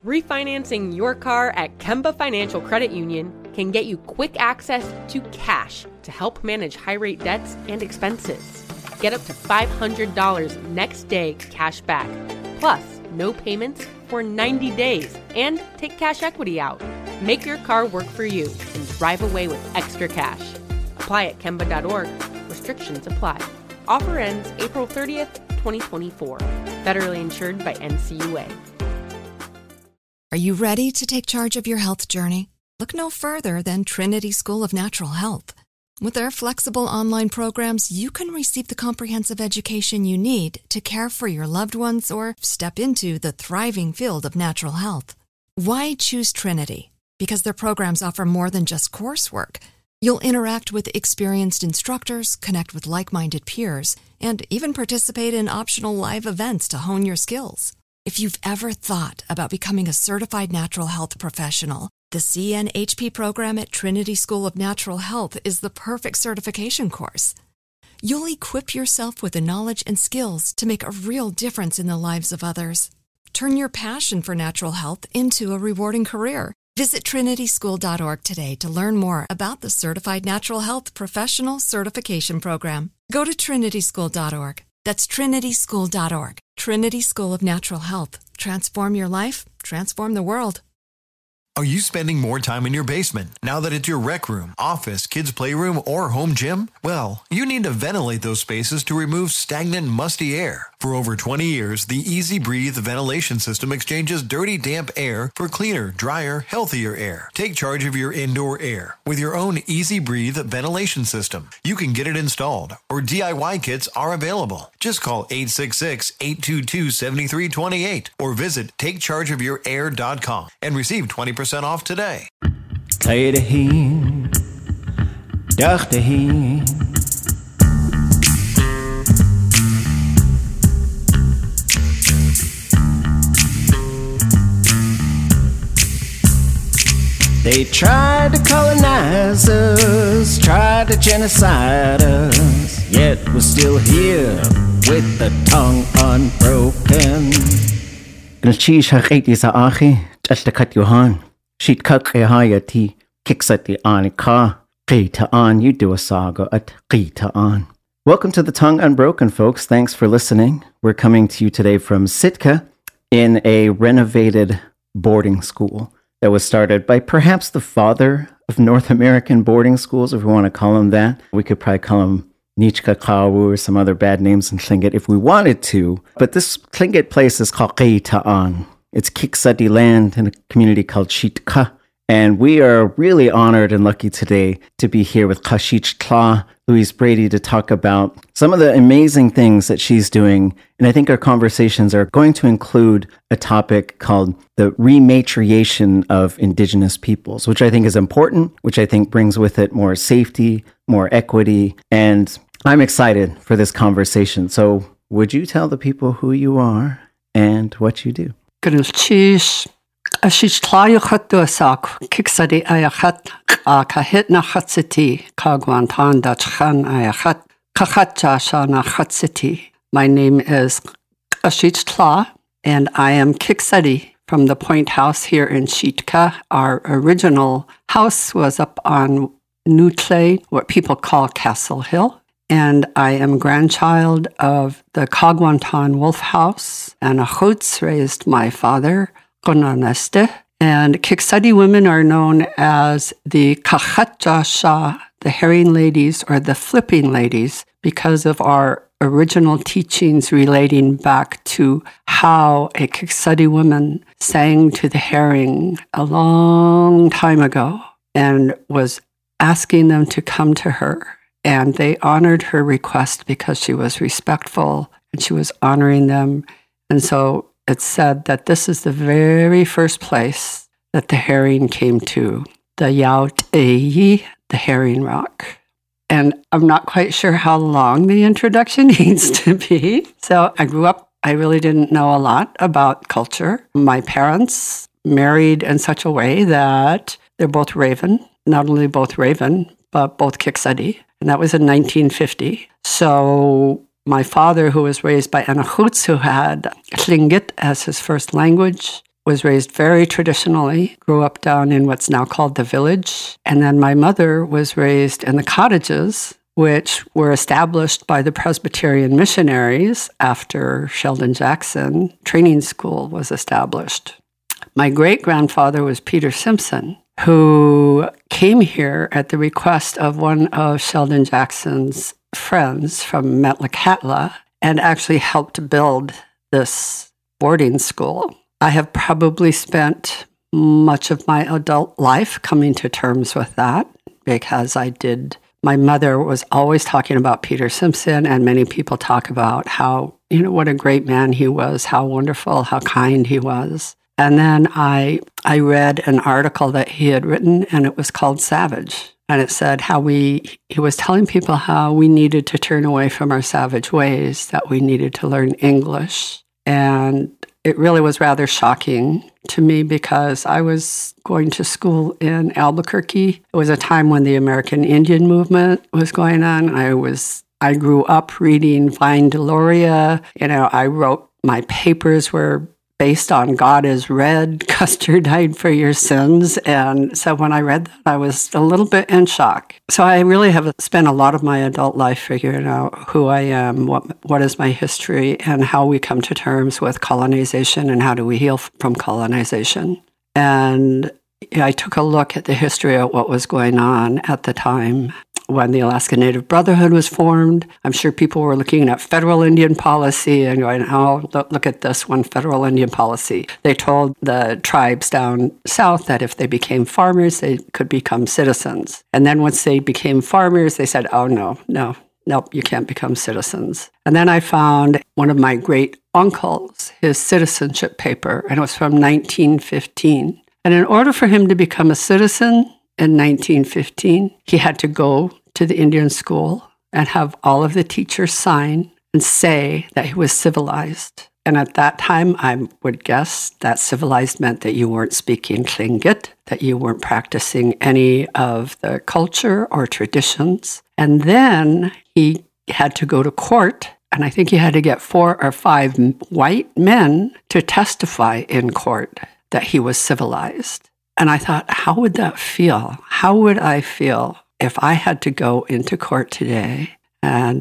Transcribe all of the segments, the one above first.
Refinancing your car at Kemba Financial Credit Union can get you quick access to cash to help manage high-rate debts and expenses. Get up to $500 next day cash back, plus no payments for 90 days, and take cash equity out. Make your car work for you and drive away with extra cash. Apply at Kemba.org. Restrictions apply. Offer ends April 30th, 2024. Federally insured by NCUA. Are you ready to take charge of your health journey? Look no further than Trinity School of Natural Health. With their flexible online programs, you can receive the comprehensive education you need to care for your loved ones or step into the thriving field of natural health. Why choose Trinity? Because their programs offer more than just coursework. You'll interact with experienced instructors, connect with like-minded peers, and even participate in optional live events to hone your skills. If you've ever thought about becoming a certified natural health professional, the CNHP program at Trinity School of Natural Health is the perfect certification course. You'll equip yourself with the knowledge and skills to make a real difference in the lives of others. Turn your passion for natural health into a rewarding career. Visit trinityschool.org today to learn more about the Certified Natural Health Professional Certification Program. Go to trinityschool.org. That's trinityschool.org. Trinity School of Natural Health. Transform your life, transform the world. Are you spending more time in your basement now that it's your rec room, office, kids' playroom, or home gym? Well, you need to ventilate those spaces to remove stagnant, musty air. For over 20 years, the Easy Breathe ventilation system exchanges dirty, damp air for cleaner, drier, healthier air. Take charge of your indoor air with your own Easy Breathe ventilation system. You can get it installed, or DIY kits are available. Just call 866-822-7328 or visit takechargeofyourair.com and receive 20% off today. They tried to colonize us, tried to genocide us, yet we're still here with the tongue unbroken. Gnachish haqiti sa achi, chashtakat yohan, sheet kakehayati, kiksati anika, qita an, you do a saga at qita an. Welcome to the Tongue Unbroken, folks. Thanks for listening. We're coming to you today from Sitka in a renovated boarding school that was started by perhaps the father of North American boarding schools, if we want to call him that. We could probably call him Nichka Kawu or some other bad names in Tlingit if we wanted to. But this Tlingit place is called Qita'an. It's Kiksadi land in a community called Shitka. And we are really honored and lucky today to be here with Kashich Tla, Louise Brady, to talk about some of the amazing things that she's doing. And I think our conversations are going to include a topic called the rematriation of Indigenous peoples, which I think is important, which I think brings with it more safety, more equity. And I'm excited for this conversation. So would you tell the people who you are and what you do? Ashich tlayachat duasak, kiksadi ayachat, kahitna chatsiti, kagwantan dachchan ayachat, kachatja shana chatsiti. My name is Ashich Tla, and I am Kiksadi from the Point House here in Shitka. Our original house was up on Nutle, what people call Castle Hill. And I am grandchild of the Kagwantan Wolf House, and Achutz raised my father, Konaneste. And Kiksadi women are known as the Kachatjasha, the herring ladies or the flipping ladies, because of our original teachings relating back to how a Kiksadi woman sang to the herring a long time ago and was asking them to come to her. And they honored her request because she was respectful and she was honoring them. And so it's said that this is the very first place that the herring came to, the Yaut Eyi, the herring rock. And I'm not quite sure how long the introduction needs to be. So I grew up, I really didn't know a lot about culture. My parents married in such a way that they're both Raven, not only both Raven, but both Kiksadi. And that was in 1950. So my father, who was raised by Anachutz, who had Tlingit as his first language, was raised very traditionally, grew up down in what's now called the Village. And then my mother was raised in the cottages, which were established by the Presbyterian missionaries after Sheldon Jackson Training School was established. My great-grandfather was Peter Simpson, who came here at the request of one of Sheldon Jackson's friends from Metlakatla and actually helped build this boarding school. I have probably spent much of my adult life coming to terms with that because my mother was always talking about Peter Simpson, and many people talk about how, what a great man he was, how wonderful, how kind he was. And then I read an article that he had written, and it was called Savage. And it said how he was telling people how we needed to turn away from our savage ways, that we needed to learn English. And it really was rather shocking to me because I was going to school in Albuquerque. It was a time when the American Indian movement was going on. I grew up reading Vine Deloria. I wrote, my papers were based on God is Red, Custer died for your sins. And so when I read that, I was a little bit in shock. So I really have spent a lot of my adult life figuring out who I am, what is my history, and how we come to terms with colonization and how do we heal from colonization. And I took a look at the history of what was going on at the time when the Alaska Native Brotherhood was formed. I'm sure people were looking at federal Indian policy and going, oh, look at this one, federal Indian policy. They told the tribes down south that if they became farmers, they could become citizens. And then once they became farmers, they said, oh, no, you can't become citizens. And then I found one of my great uncles, his citizenship paper, and it was from 1915. And in order for him to become a citizen, in 1915, he had to go to the Indian school and have all of the teachers sign and say that he was civilized. And at that time, I would guess that civilized meant that you weren't speaking Tlingit, that you weren't practicing any of the culture or traditions. And then he had to go to court, and I think he had to get 4 or 5 white men to testify in court that he was civilized. And I thought, how would that feel? How would I feel if I had to go into court today and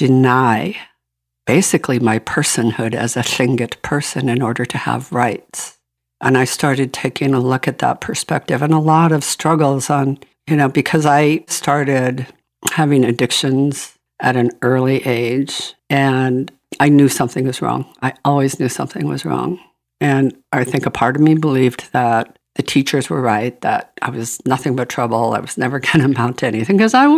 deny basically my personhood as a Tlingit person in order to have rights? And I started taking a look at that perspective and a lot of struggles on, because I started having addictions at an early age and I knew something was wrong. I always knew something was wrong. And I think a part of me believed that the teachers were right, that I was nothing but trouble. I was never going to amount to anything because I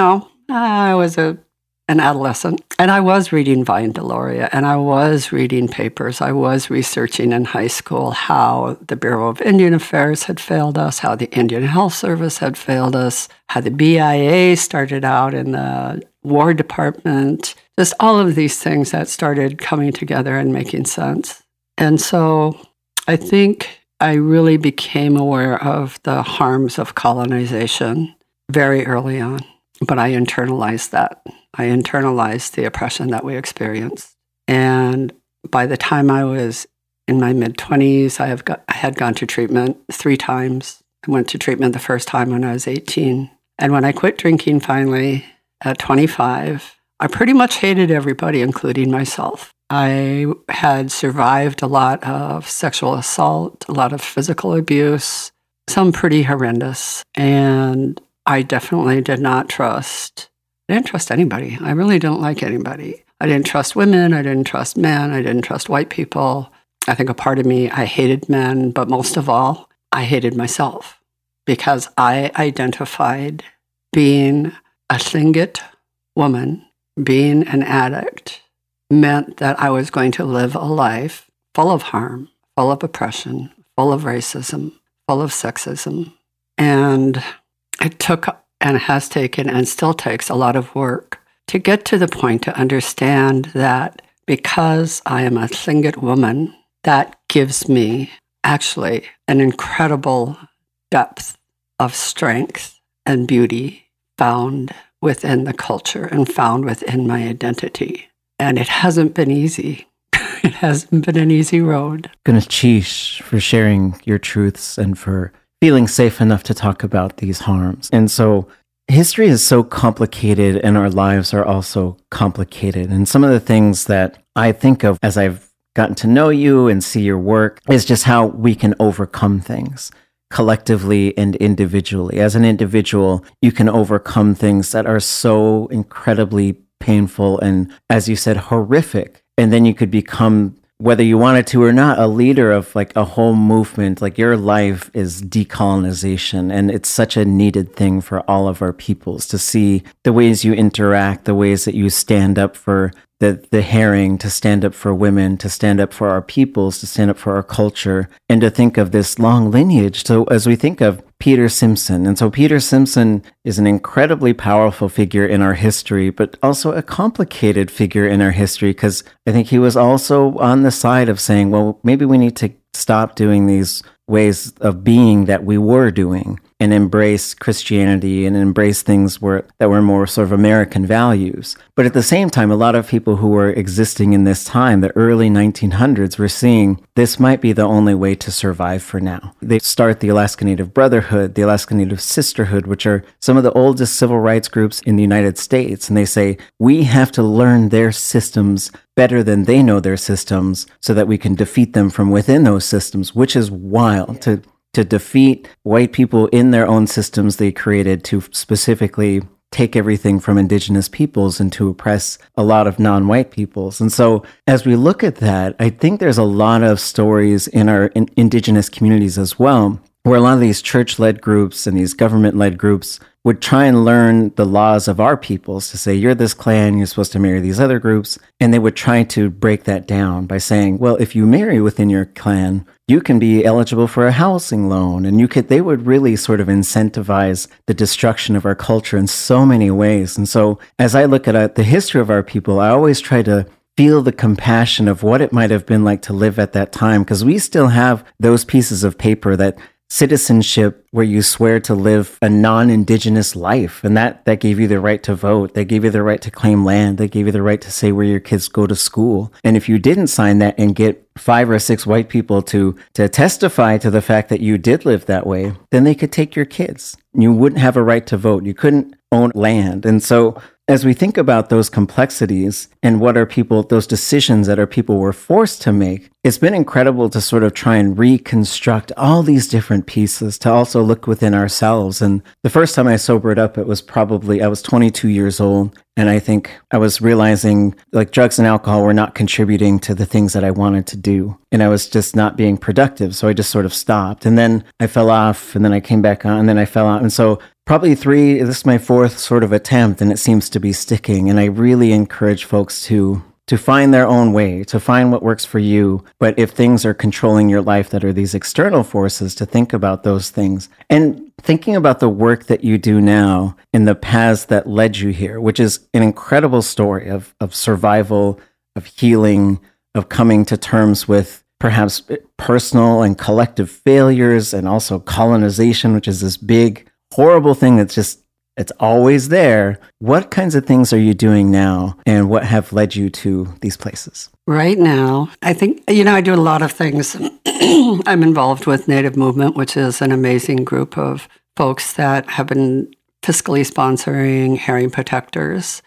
was an adolescent. And I was reading Vine Deloria, and I was reading papers. I was researching in high school how the Bureau of Indian Affairs had failed us, how the Indian Health Service had failed us, how the BIA started out in the War Department, just all of these things that started coming together and making sense. And so I think I really became aware of the harms of colonization very early on, but I internalized that. I internalized the oppression that we experienced. And by the time I was in my mid-20s, I had gone to treatment 3 times. I went to treatment the first time when I was 18. And when I quit drinking finally at 25, I pretty much hated everybody, including myself. I had survived a lot of sexual assault, a lot of physical abuse, some pretty horrendous. And I definitely didn't trust anybody. I really didn't like anybody. I didn't trust women. I didn't trust men. I didn't trust white people. I think a part of me, I hated men, but most of all, I hated myself because I identified being a Tlingit woman, being an addict, meant that I was going to live a life full of harm, full of oppression, full of racism, full of sexism. And it took and has taken and still takes a lot of work to get to the point to understand that because I am a Tlingit woman, that gives me actually an incredible depth of strength and beauty found within the culture and found within my identity. And it hasn't been easy. It hasn't been an easy road. Ganachish for sharing your truths and for feeling safe enough to talk about these harms. And so history is so complicated and our lives are also complicated. And some of the things that I think of as I've gotten to know you and see your work is just how we can overcome things collectively and individually. As an individual, you can overcome things that are so incredibly painful and, as you said, horrific. And then you could become, whether you wanted to or not, a leader of like a whole movement. Like your life is decolonization. And it's such a needed thing for all of our peoples to see the ways you interact, the ways that you stand up for the herring, to stand up for women, to stand up for our peoples, to stand up for our culture, and to think of this long lineage. So as we think of Peter Simpson, and so Peter Simpson is an incredibly powerful figure in our history, but also a complicated figure in our history, because I think he was also on the side of saying, well, maybe we need to stop doing these ways of being that we were doing and embrace Christianity and embrace things that were more sort of American values. But at the same time, a lot of people who were existing in this time, the early 1900s, were seeing this might be the only way to survive for now. They start the Alaska Native Brotherhood, the Alaska Native Sisterhood, which are some of the oldest civil rights groups in the United States. And they say, we have to learn their systems better than they know their systems so that we can defeat them from within those systems, which is wild to defeat white people in their own systems they created to specifically take everything from indigenous peoples and to oppress a lot of non-white peoples. And so as we look at that, I think there's a lot of stories in our indigenous communities as well, where a lot of these church-led groups and these government-led groups would try and learn the laws of our peoples to say, you're this clan, you're supposed to marry these other groups. And they would try to break that down by saying, well, if you marry within your clan, you can be eligible for a housing loan. And they would really sort of incentivize the destruction of our culture in so many ways. And so as I look at the history of our people, I always try to feel the compassion of what it might have been like to live at that time, because we still have those pieces of paper, that citizenship where you swear to live a non-indigenous life. And that gave you the right to vote. That gave you the right to claim land. That gave you the right to say where your kids go to school. And if you didn't sign that and get 5 or 6 white people to testify to the fact that you did live that way, then they could take your kids. You wouldn't have a right to vote. You couldn't own land. And so as we think about those complexities and what those decisions that our people were forced to make, it's been incredible to sort of try and reconstruct all these different pieces, to also look within ourselves. And the first time I sobered up, I was 22 years old. And I think I was realizing like drugs and alcohol were not contributing to the things that I wanted to do. And I was just not being productive. So I just sort of stopped. And then I fell off, and then I came back on, and then I fell out. And so probably this is my 4th sort of attempt, and it seems to be sticking. And I really encourage folks to find their own way, to find what works for you. But if things are controlling your life that are these external forces, to think about those things. And thinking about the work that you do now and the paths that led you here, which is an incredible story of survival, of healing, of coming to terms with perhaps personal and collective failures, and also colonization, which is this big, horrible thing that's just, it's always there. What kinds of things are you doing now, and what have led you to these places? Right now, I think, I do a lot of things. I'm involved with Native Movement, which is an amazing group of folks that have been fiscally sponsoring herring protectors.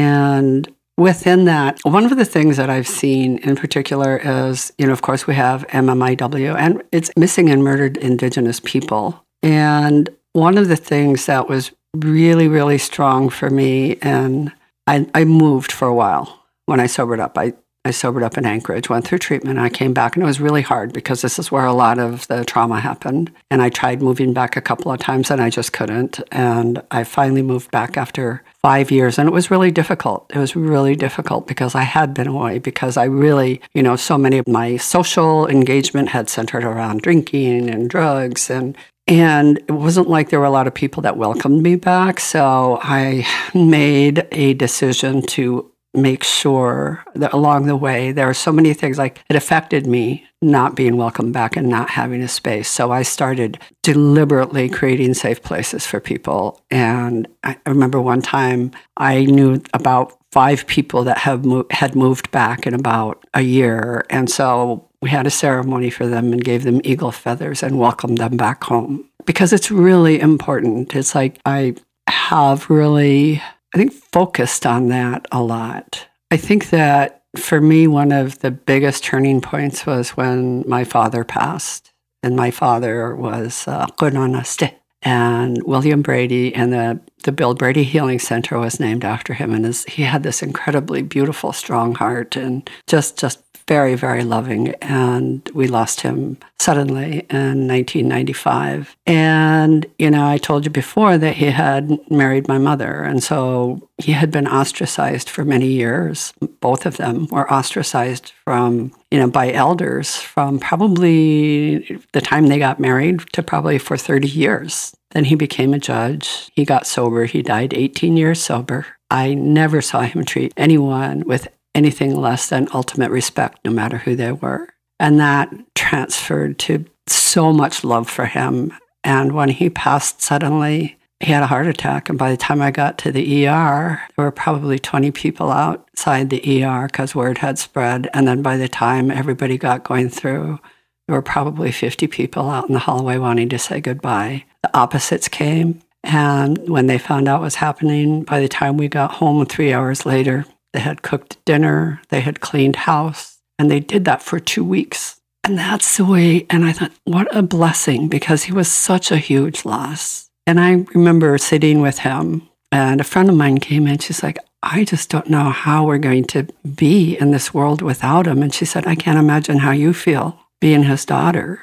And within that, one of the things that I've seen in particular is, of course, we have MMIW, and it's Missing and Murdered Indigenous People. And one of the things that was really, really strong for me, and I moved for a while when I sobered up. I sobered up in Anchorage, went through treatment, and I came back, and it was really hard because this is where a lot of the trauma happened. And I tried moving back a couple of times, and I just couldn't. And I finally moved back after 5 years, and it was really difficult. It was really difficult because I had been away, because I really, so many of my social engagement had centered around drinking and drugs, and it wasn't like there were a lot of people that welcomed me back. So I made a decision to make sure that along the way, there are so many things, like it affected me not being welcome back and not having a space. So I started deliberately creating safe places for people. And I remember one time I knew about 5 people that had moved back in about a year. And so we had a ceremony for them and gave them eagle feathers and welcomed them back home, because it's really important. It's like I have really, I think, focused on that a lot. I think that for me, one of the biggest turning points was when my father passed. And my father was Qunanaste. And William Brady, and the Bill Brady Healing Center was named after him. And he had this incredibly beautiful, strong heart, and just very, very loving. And we lost him suddenly in 1995. And, I told you before that he had married my mother. And so he had been ostracized for many years. Both of them were ostracized from, by elders from probably the time they got married to probably for 30 years. Then he became a judge. He got sober. He died 18 years sober. I never saw him treat anyone with anything less than ultimate respect, no matter who they were. And that transferred to so much love for him. And when he passed suddenly, he had a heart attack. And by the time I got to the ER, there were probably 20 people outside the ER because word had spread. And then by the time everybody got going through, there were probably 50 people out in the hallway wanting to say goodbye. The opposites came. And when they found out what was happening, by the time we got home 3 hours later, they had cooked dinner, they had cleaned house, and they did that for 2 weeks. And that's the way, and I thought, what a blessing, because he was such a huge loss. And I remember sitting with him, and a friend of mine came in, she's like, I just don't know how we're going to be in this world without him. And she said, I can't imagine how you feel being his daughter.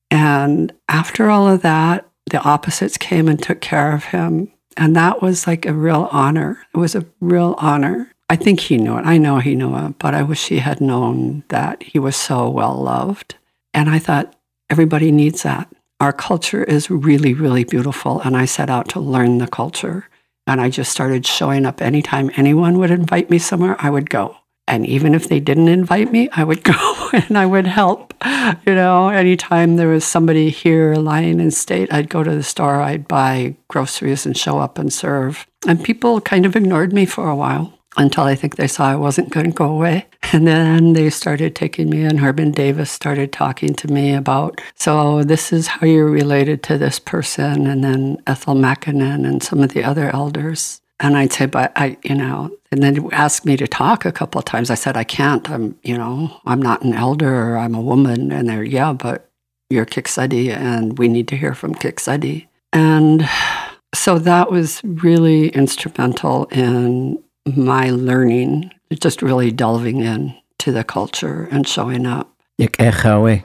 And after all of that, the opposites came and took care of him. And that was like a real honor. It was a real honor. I think he knew it. I know he knew it, but I wish he had known that he was so well loved. And I thought, everybody needs that. Our culture is really, really beautiful. And I set out to learn the culture. And I just started showing up anytime anyone would invite me somewhere, I would go. And even if they didn't invite me, I would go and I would help. Anytime there was somebody here lying in state, I'd go to the store, I'd buy groceries and show up and serve. And people kind of ignored me for a while, until I think they saw I wasn't going to go away. And then they started taking me, and Herman Davis started talking to me about, so this is how you're related to this person, and then Ethel Mackinnon and some of the other elders. And I'd say, but and then they asked me to talk a couple of times. I said, I can't, I'm not an elder, or I'm a woman. And they're, yeah, but you're Kiksadi, and we need to hear from Kiksadi. And so that was really instrumental in my learning, just really delving in to the culture and showing up. And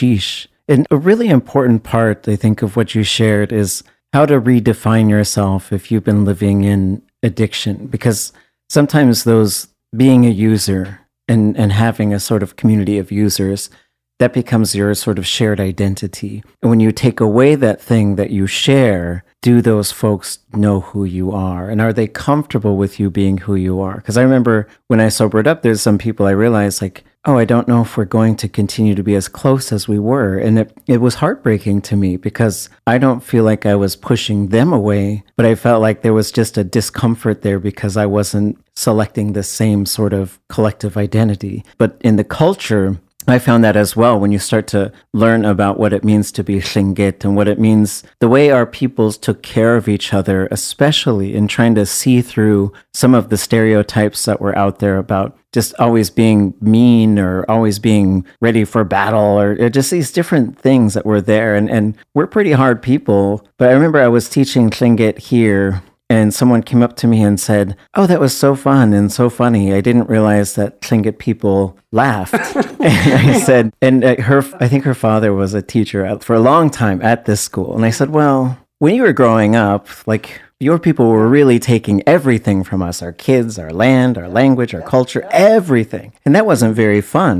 a really important part, I think, of what you shared is how to redefine yourself if you've been living in addiction. Because sometimes being a user and having a sort of community of users, that becomes your sort of shared identity. And when you take away that thing that you share, do those folks know who you are? And are they comfortable with you being who you are? Because I remember when I sobered up, there's some people I realized like, oh, I don't know if we're going to continue to be as close as we were. And it was heartbreaking to me because I don't feel like I was pushing them away, but I felt like there was just a discomfort there because I wasn't selecting the same sort of collective identity. But in the culture, I found that as well when you start to learn about what it means to be Tlingit and what it means, the way our peoples took care of each other, especially in trying to see through some of the stereotypes that were out there about just always being mean or always being ready for battle or just these different things that were there. And we're pretty hard people. But I remember I was teaching Tlingit here, and someone came up to me and said, oh, that was so fun and so funny. I didn't realize that Tlingit people laughed. And I said, and I think her father was a teacher for a long time at this school. And I said, well, when you were growing up, like your people were really taking everything from us, our kids, our land, our language, our culture, everything. And that wasn't very fun. But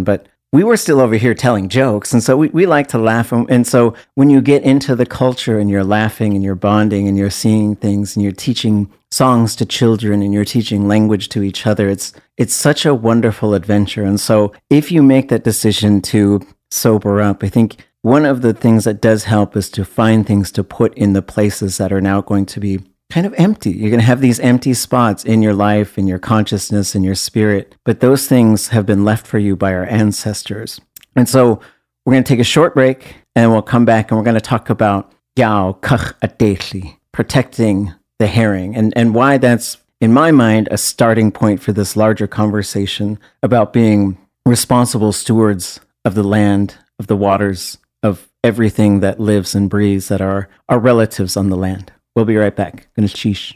we were still over here telling jokes. And so we like to laugh. And so when you get into the culture and you're laughing and you're bonding and you're seeing things and you're teaching songs to children and you're teaching language to each other, it's such a wonderful adventure. And so if you make that decision to sober up, I think one of the things that does help is to find things to put in the places that are now going to be kind of empty. You're going to have these empty spots in your life, in your consciousness, in your spirit, but those things have been left for you by our ancestors. And so we're going to take a short break and we'll come back and we're going to talk about Yao Kach Adetli, protecting the herring, and why that's, in my mind, a starting point for this larger conversation about being responsible stewards of the land, of the waters, of everything that lives and breathes that are our relatives on the land. We'll be right back. Gonna sheesh.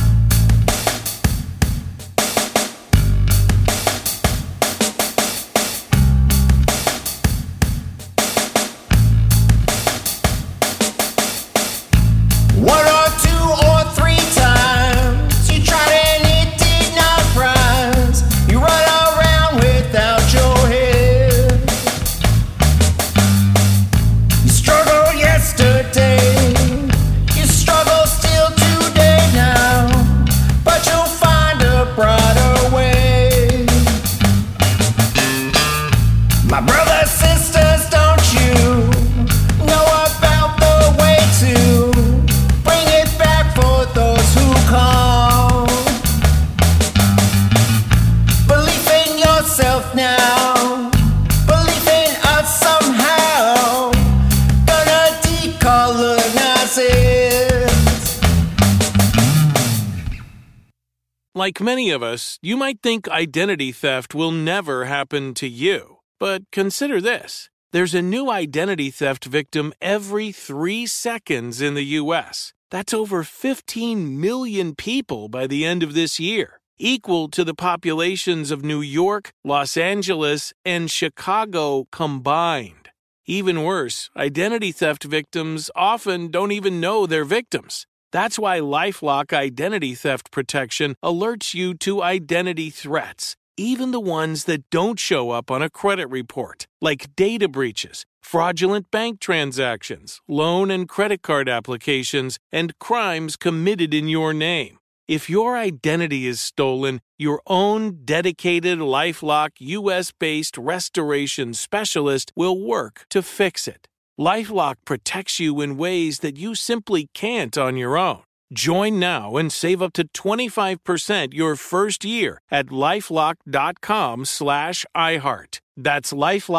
Like many of us, you might think identity theft will never happen to you. But consider this. There's a new identity theft victim every 3 seconds in the U.S. That's over 15 million people by the end of this year, equal to the populations of New York, Los Angeles, and Chicago combined. Even worse, identity theft victims often don't even know they're victims. That's why LifeLock Identity Theft Protection alerts you to identity threats, even the ones that don't show up on a credit report, like data breaches, fraudulent bank transactions, loan and credit card applications, and crimes committed in your name. If your identity is stolen, your own dedicated LifeLock U.S.-based restoration specialist will work to fix it. LifeLock protects you in ways that you simply can't on your own. Join now and save up to 25% your first year at LifeLock.com/iHeart. That's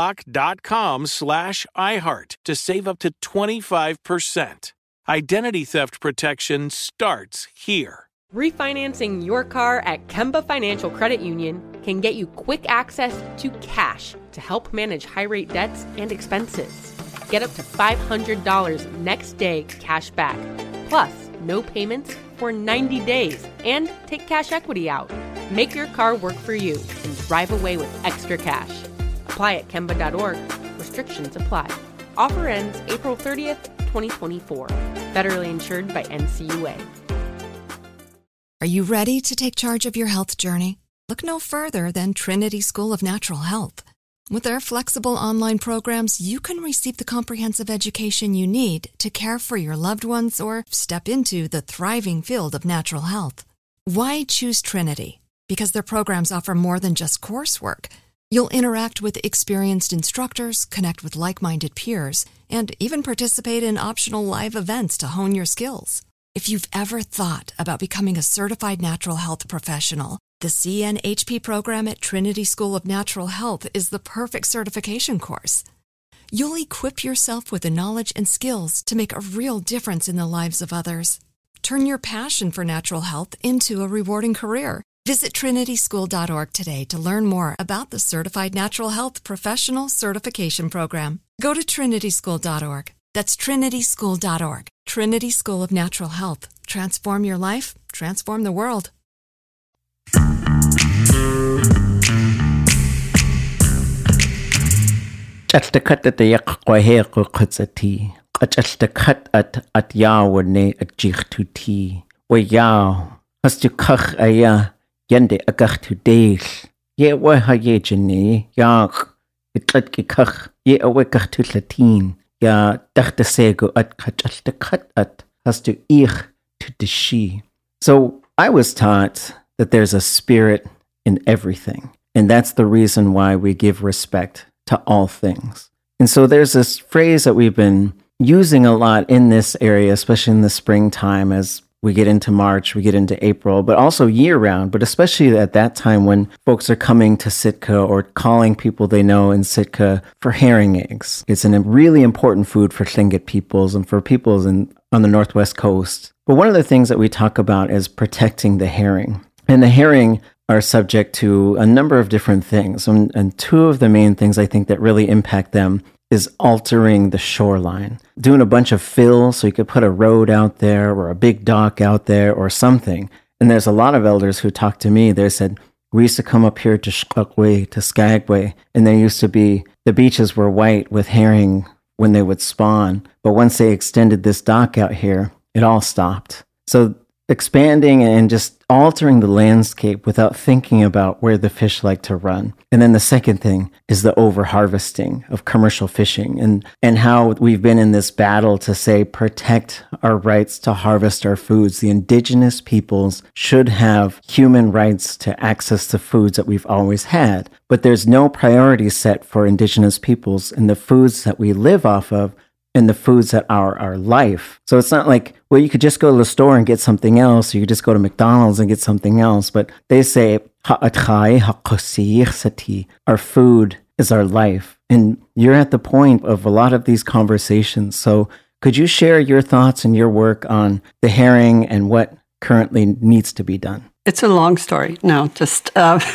LifeLock.com/iHeart to save up to 25%. Identity theft protection starts here. Refinancing your car at Kemba Financial Credit Union can get you quick access to cash to help manage high-rate debts and expenses. Get up to $500 next day cash back, plus no payments for 90 days, and take cash equity out. Make your car work for you and drive away with extra cash. Apply at Kemba.org. Restrictions apply. Offer ends April 30th, 2024. Federally insured by NCUA. Are you ready to take charge of your health journey? Look no further than Trinity School of Natural Health. With their flexible online programs, you can receive the comprehensive education you need to care for your loved ones or step into the thriving field of natural health. Why choose Trinity? Because their programs offer more than just coursework. You'll interact with experienced instructors, connect with like-minded peers, and even participate in optional live events to hone your skills. If you've ever thought about becoming a certified natural health professional, the CNHP program at Trinity School of Natural Health is the perfect certification course. You'll equip yourself with the knowledge and skills to make a real difference in the lives of others. Turn your passion for natural health into a rewarding career. Visit trinityschool.org today to learn more about the Certified Natural Health Professional Certification Program. Go to trinityschool.org. That's trinityschool.org. Trinity School of Natural Health. Transform your life, transform the world. Chaltakat at the Yakwahe Kutsati. Chaltakat at Yawane at Jichtuti. Where Yaw has to Kach Aya Yende Agach to Dale. Ye were Hayajane Yak Iqatkikach ye awekach to Latin. Ya dachtasego at kachaltakat at has to ich to the she. So I was taught that there's a spirit in everything. And that's the reason why we give respect to all things. And so there's this phrase that we've been using a lot in this area, especially in the springtime as we get into March, we get into April, but also year round, but especially at that time when folks are coming to Sitka or calling people they know in Sitka for herring eggs. It's a really important food for Tlingit peoples and for peoples on the Northwest Coast. But one of the things that we talk about is protecting the herring. And the herring are subject to a number of different things. And two of the main things I think that really impact them is altering the shoreline, doing a bunch of fill so you could put a road out there or a big dock out there or something. And there's a lot of elders who talked to me. They said, we used to come up here to Skagway, to Skagway, and there used to be, the beaches were white with herring when they would spawn. But once they extended this dock out here, it all stopped. So expanding and just altering the landscape without thinking about where the fish like to run. And then the second thing is the over-harvesting of commercial fishing and how we've been in this battle to say protect our rights to harvest our foods. The indigenous peoples should have human rights to access the foods that we've always had. But there's no priority set for indigenous peoples in the foods that we live off of and the foods that are our life. So it's not like, well, you could just go to the store and get something else, or you could just go to McDonald's and get something else. But they say, our food is our life. And you're at the point of a lot of these conversations. So could you share your thoughts and your work on the herring and what currently needs to be done? It's a long story. No, just,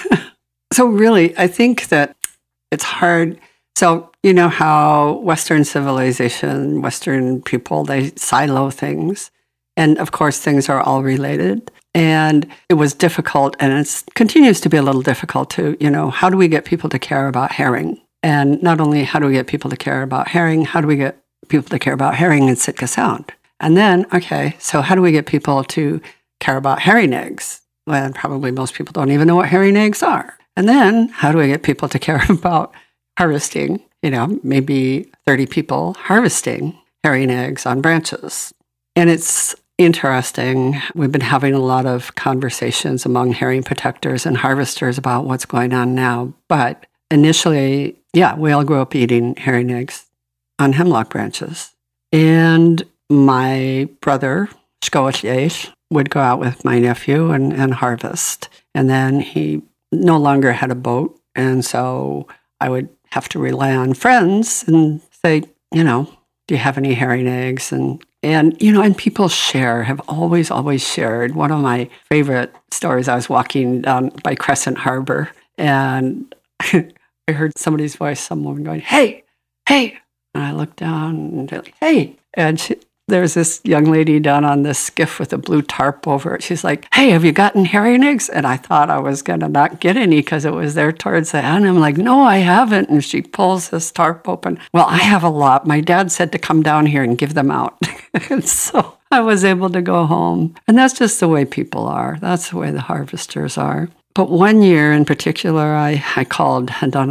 so really, I think that it's hard. So, you know how Western civilization, Western people, they silo things. And of course, things are all related. And it was difficult, and it continues to be a little difficult to, how do we get people to care about herring? And not only how do we get people to care about herring, how do we get people to care about herring in Sitka Sound? And then, okay, so how do we get people to care about herring eggs? Well, probably most people don't even know what herring eggs are. And then how do we get people to care about harvesting, maybe 30 people harvesting herring eggs on branches. And it's interesting. We've been having a lot of conversations among herring protectors and harvesters about what's going on now. But initially, we all grew up eating herring eggs on hemlock branches. And my brother, Shkoatyesh, would go out with my nephew and harvest. And then he no longer had a boat. And so I would have to rely on friends and say, do you have any herring eggs? And people have always shared. One of my favorite stories, I was walking down by Crescent Harbor and I heard somebody's voice, some woman going, hey. And I looked down and they're like, hey. And there's this young lady down on this skiff with a blue tarp over it. She's like, hey, have you gotten herring eggs? And I thought I was going to not get any because it was there towards the end. I'm like, no, I haven't. And she pulls this tarp open. Well, I have a lot. My dad said to come down here and give them out. And so I was able to go home. And that's just the way people are. That's the way the harvesters are. But one year in particular, I called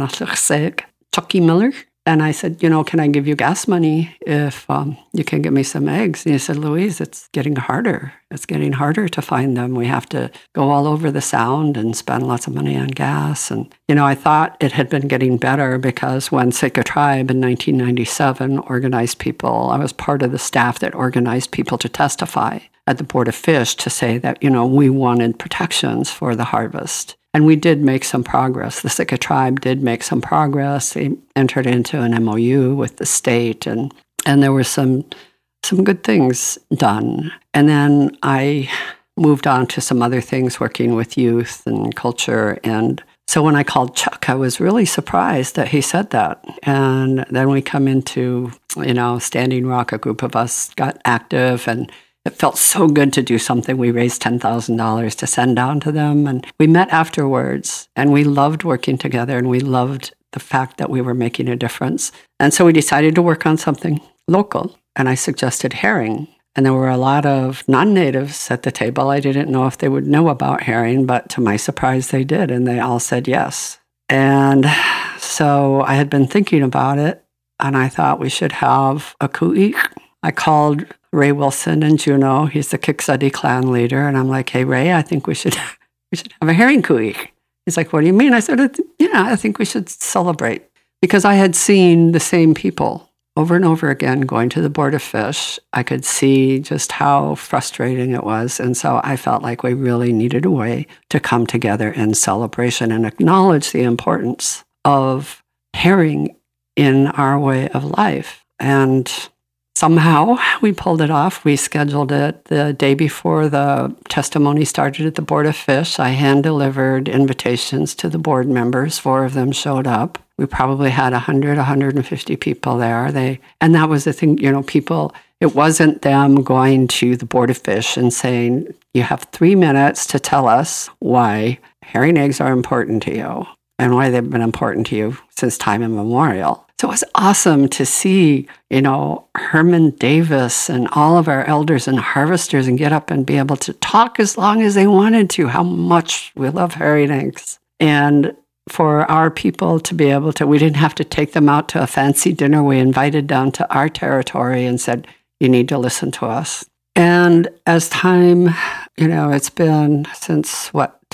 Chucky Miller. And I said, can I give you gas money if you can get me some eggs? And he said, Louise, it's getting harder. It's getting harder to find them. We have to go all over the Sound and spend lots of money on gas. And, I thought it had been getting better because when Sitka Tribe in 1997 organized people, I was part of the staff that organized people to testify at the Board of Fish to say that, we wanted protections for the harvest. And we did make some progress. The Sitka Tribe did make some progress. They entered into an MOU with the state, and there were some good things done. And then I moved on to some other things, working with youth and culture. And so when I called Chuck, I was really surprised that he said that. And then we come into, Standing Rock, a group of us got active, and it felt so good to do something. We raised $10,000 to send down to them. And we met afterwards, and we loved working together, and we loved the fact that we were making a difference. And so we decided to work on something local, and I suggested herring. And there were a lot of non-natives at the table. I didn't know if they would know about herring, but to my surprise, they did, and they all said yes. And so I had been thinking about it, and I thought we should have a ku'ik. I called Ray Wilson in Juneau. He's the Kiksadi clan leader. And I'm like, hey, Ray, I think we should have a herring ku'ik. He's like, what do you mean? I said, I think we should celebrate. Because I had seen the same people over and over again going to the Board of Fish. I could see just how frustrating it was. And so I felt like we really needed a way to come together in celebration and acknowledge the importance of herring in our way of life. And somehow we pulled it off. We scheduled it the day before the testimony started at the Board of Fish. I hand-delivered invitations to the board members. 4 of them showed up. We probably had 100, 150 people there. And that was the thing, people, it wasn't them going to the Board of Fish and saying, you have 3 minutes to tell us why herring eggs are important to you and why they've been important to you since time immemorial. So it was awesome to see, Herman Davis and all of our elders and harvesters and get up and be able to talk as long as they wanted to, how much we love herring eggs. And for our people to be able to, we didn't have to take them out to a fancy dinner. We invited them to our territory and said, you need to listen to us. And as time, it's been since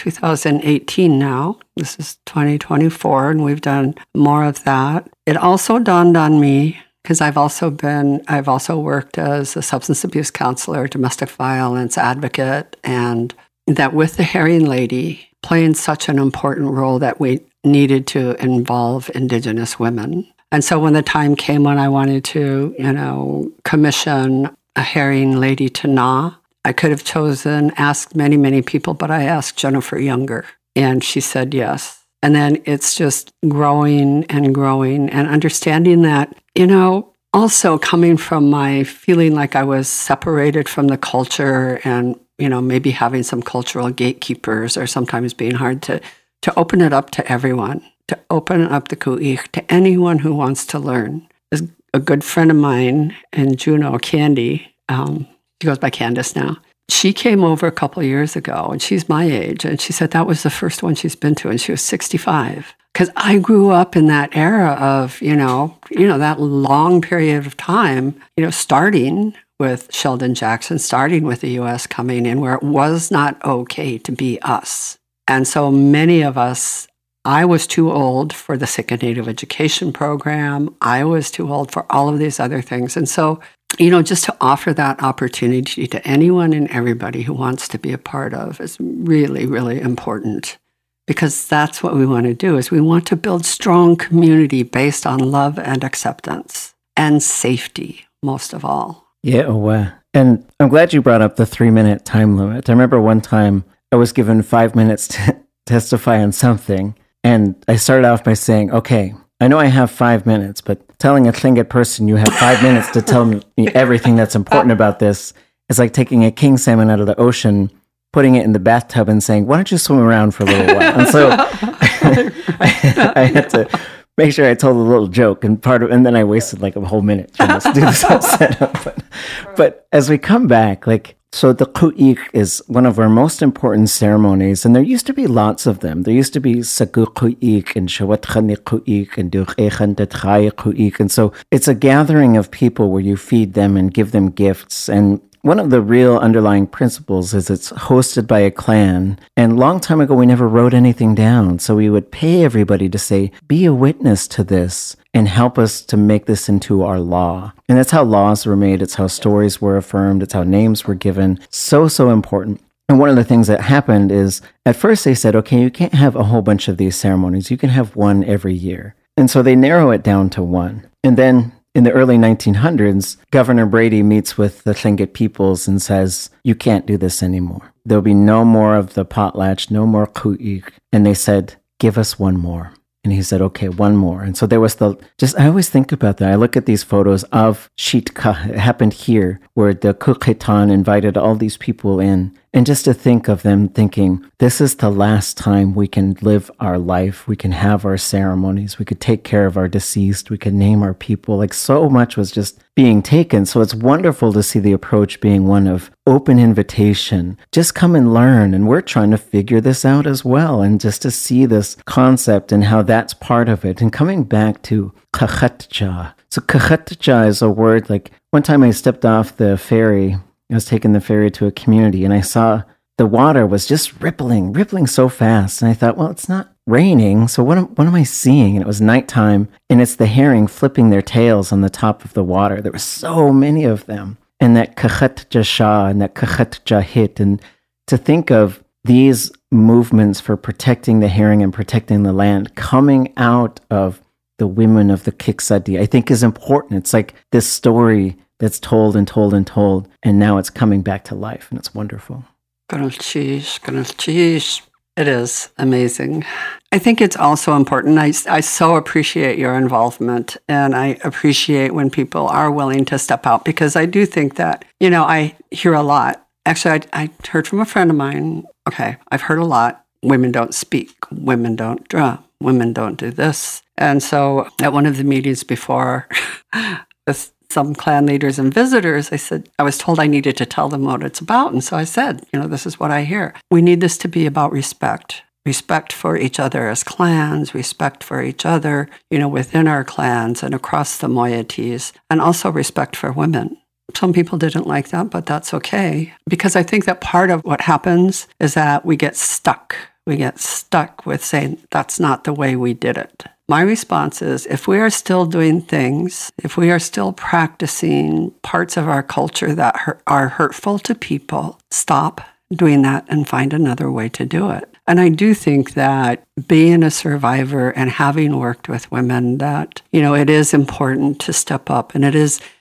2018 now. This is 2024, and we've done more of that. It also dawned on me, because I've also worked as a substance abuse counselor, domestic violence advocate, and that with the Herring Lady playing such an important role that we needed to involve Indigenous women. And so when the time came when I wanted to, commission a Herring Lady to Na, I could have asked many, many people, but I asked Jennifer Younger, and she said yes. And then it's just growing and growing and understanding that, also coming from my feeling like I was separated from the culture and, maybe having some cultural gatekeepers or sometimes being hard to open it up to everyone, to open up the ku'ik to anyone who wants to learn. There's a good friend of mine in Juneau, Candy, she goes by Candace now. She came over a couple of years ago, and she's my age, and she said that was the first one she's been to, and she was 65. Because I grew up in that era of, that long period of time, starting with Sheldon Jackson, starting with the U.S. coming in, where it was not okay to be us. And so many of us, I was too old for the Sitka Native Education Program. I was too old for all of these other things. And so, just to offer that opportunity to anyone and everybody who wants to be a part of is really, really important. Because that's what we want to do, is we want to build strong community based on love and acceptance and safety, most of all. Yeah, and I'm glad you brought up the 3-minute time limit. I remember one time I was given 5 minutes to testify on something, and I started off by saying, okay, I know I have 5 minutes, but telling a Tlingit person you have 5 minutes to tell me everything that's important about this is like taking a king salmon out of the ocean, putting it in the bathtub and saying, why don't you swim around for a little while? And so I had to make sure I told a little joke, and then I wasted like a whole minute trying to do this whole setup. But as we come back, so the ku'ik is one of our most important ceremonies, and there used to be lots of them. There used to be Sagu ku'ik and Shawatchani ku'ik and Dur'echan Tetchai ku'ik. And so it's a gathering of people where you feed them and give them gifts. And one of the real underlying principles is it's hosted by a clan. And a long time ago, we never wrote anything down. So we would pay everybody to say, be a witness to this and help us to make this into our law. And that's how laws were made. It's how stories were affirmed. It's how names were given. So important. And one of the things that happened is, at first they said, okay, you can't have a whole bunch of these ceremonies. You can have one every year. And so they narrow it down to one. And then in the early 1900s, Governor Brady meets with the Tlingit peoples and says, you can't do this anymore. There'll be no more of the potlatch, no more ku'ik. And they said, give us one more. And he said, okay, one more. And so there was I always think about that. I look at these photos of Shitka. It happened here, where the Kukhitan invited all these people in. And just to think of them thinking, this is the last time we can live our life. We can have our ceremonies. We could take care of our deceased. We could name our people. Like so much was just being taken. So it's wonderful to see the approach being one of open invitation. Just come and learn. And we're trying to figure this out as well. And just to see this concept and how that's part of it. And coming back to kakhatja. So kakhatja is a word like one time I stepped off the ferry. I was taking the ferry to a community and I saw the water was just rippling so fast. And I thought, well, it's not raining. So what am I seeing? And it was nighttime and it's the herring flipping their tails on the top of the water. There were so many of them. And that kakhatja shah and that kakhatja hit. And to think of these movements for protecting the herring and protecting the land coming out of the women of the Kiksadi, I think is important. It's like this story that's told and told and told, and now it's coming back to life, and it's wonderful. It is amazing. I think it's also important. I so appreciate your involvement, and I appreciate when people are willing to step out, because I do think that, I hear a lot. Actually, I heard from a friend of mine, I've heard a lot, women don't speak, women don't drum, women don't do this. And so at one of the meetings before, with some clan leaders and visitors, I was told I needed to tell them what it's about. And so I said, this is what I hear. We need this to be about respect. Respect for each other as clans, respect for each other, within our clans and across the moieties, and also respect for women. Some people didn't like that, but that's okay. Because I think that part of what happens is that we get stuck. We get stuck with saying, that's not the way we did it. My response is, if we are still doing things, if we are still practicing parts of our culture that are hurtful to people, stop doing that and find another way to do it. And I do think that being a survivor and having worked with women, that, it is important to step up. And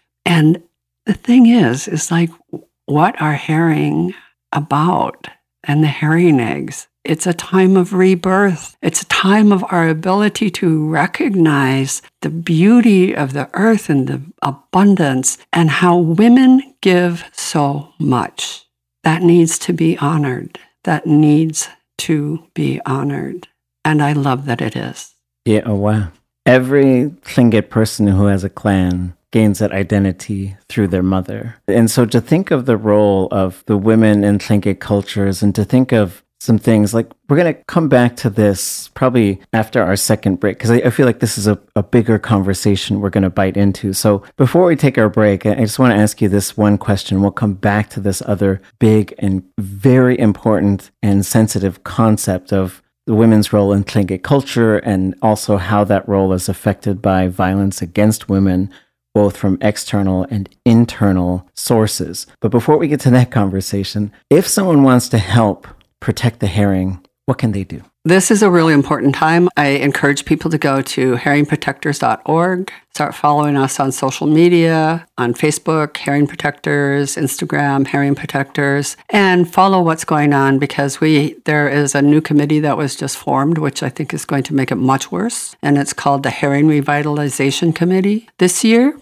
the thing is like, what are herring about? And the herring eggs. It's a time of rebirth. It's a time of our ability to recognize the beauty of the earth and the abundance and how women give so much. That needs to be honored. That needs to be honored. And I love that it is. Yeah, oh wow. Every Tlingit person who has a clan gains that identity through their mother. And so to think of the role of the women in Tlingit cultures and to think of some things like, we're going to come back to this probably after our second break, because I feel like this is a bigger conversation we're going to bite into. So before we take our break, I just want to ask you this one question. We'll come back to this other big and very important and sensitive concept of the women's role in Tlingit culture and also how that role is affected by violence against women, both from external and internal sources. But before we get to that conversation, if someone wants to help protect the herring, what can they do? This is a really important time. I encourage people to go to herringprotectors.org, start following us on social media, on Facebook, Herring Protectors, Instagram, Herring Protectors, and follow what's going on, because there is a new committee that was just formed, which I think is going to make it much worse, and it's called the Herring Revitalization Committee. This year,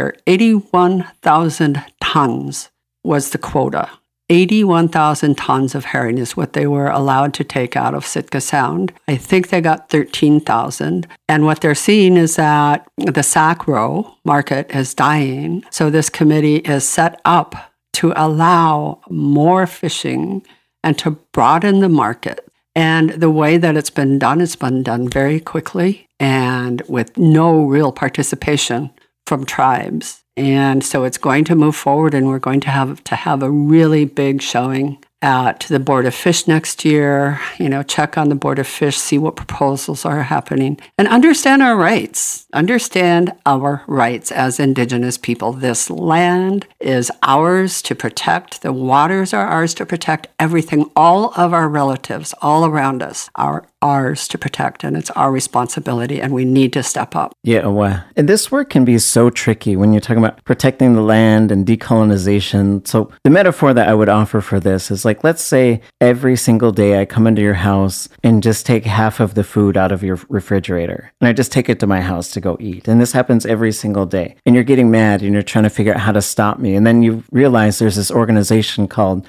81,000 tons was the quota. 81,000 tons of herring is what they were allowed to take out of Sitka Sound. I think they got 13,000. And what they're seeing is that the sack roe market is dying. So this committee is set up to allow more fishing and to broaden the market. And the way that it's been done very quickly and with no real participation from tribes. And so it's going to move forward, and we're going to have a really big showing at the Board of Fish next year. Check on the Board of Fish, see what proposals are happening, and understand our rights. Understand our rights as Indigenous people. This land is ours to protect. The waters are ours to protect. Everything, all of our relatives, all around us, are ours to protect, and it's our responsibility, and we need to step up. Yeah, well, and this work can be so tricky when you're talking about protecting the land and decolonization. So the metaphor that I would offer for this is like, let's say every single day I come into your house and just take half of the food out of your refrigerator, and I just take it to my house to go eat. And this happens every single day. And you're getting mad and you're trying to figure out how to stop me. And then you realize there's this organization called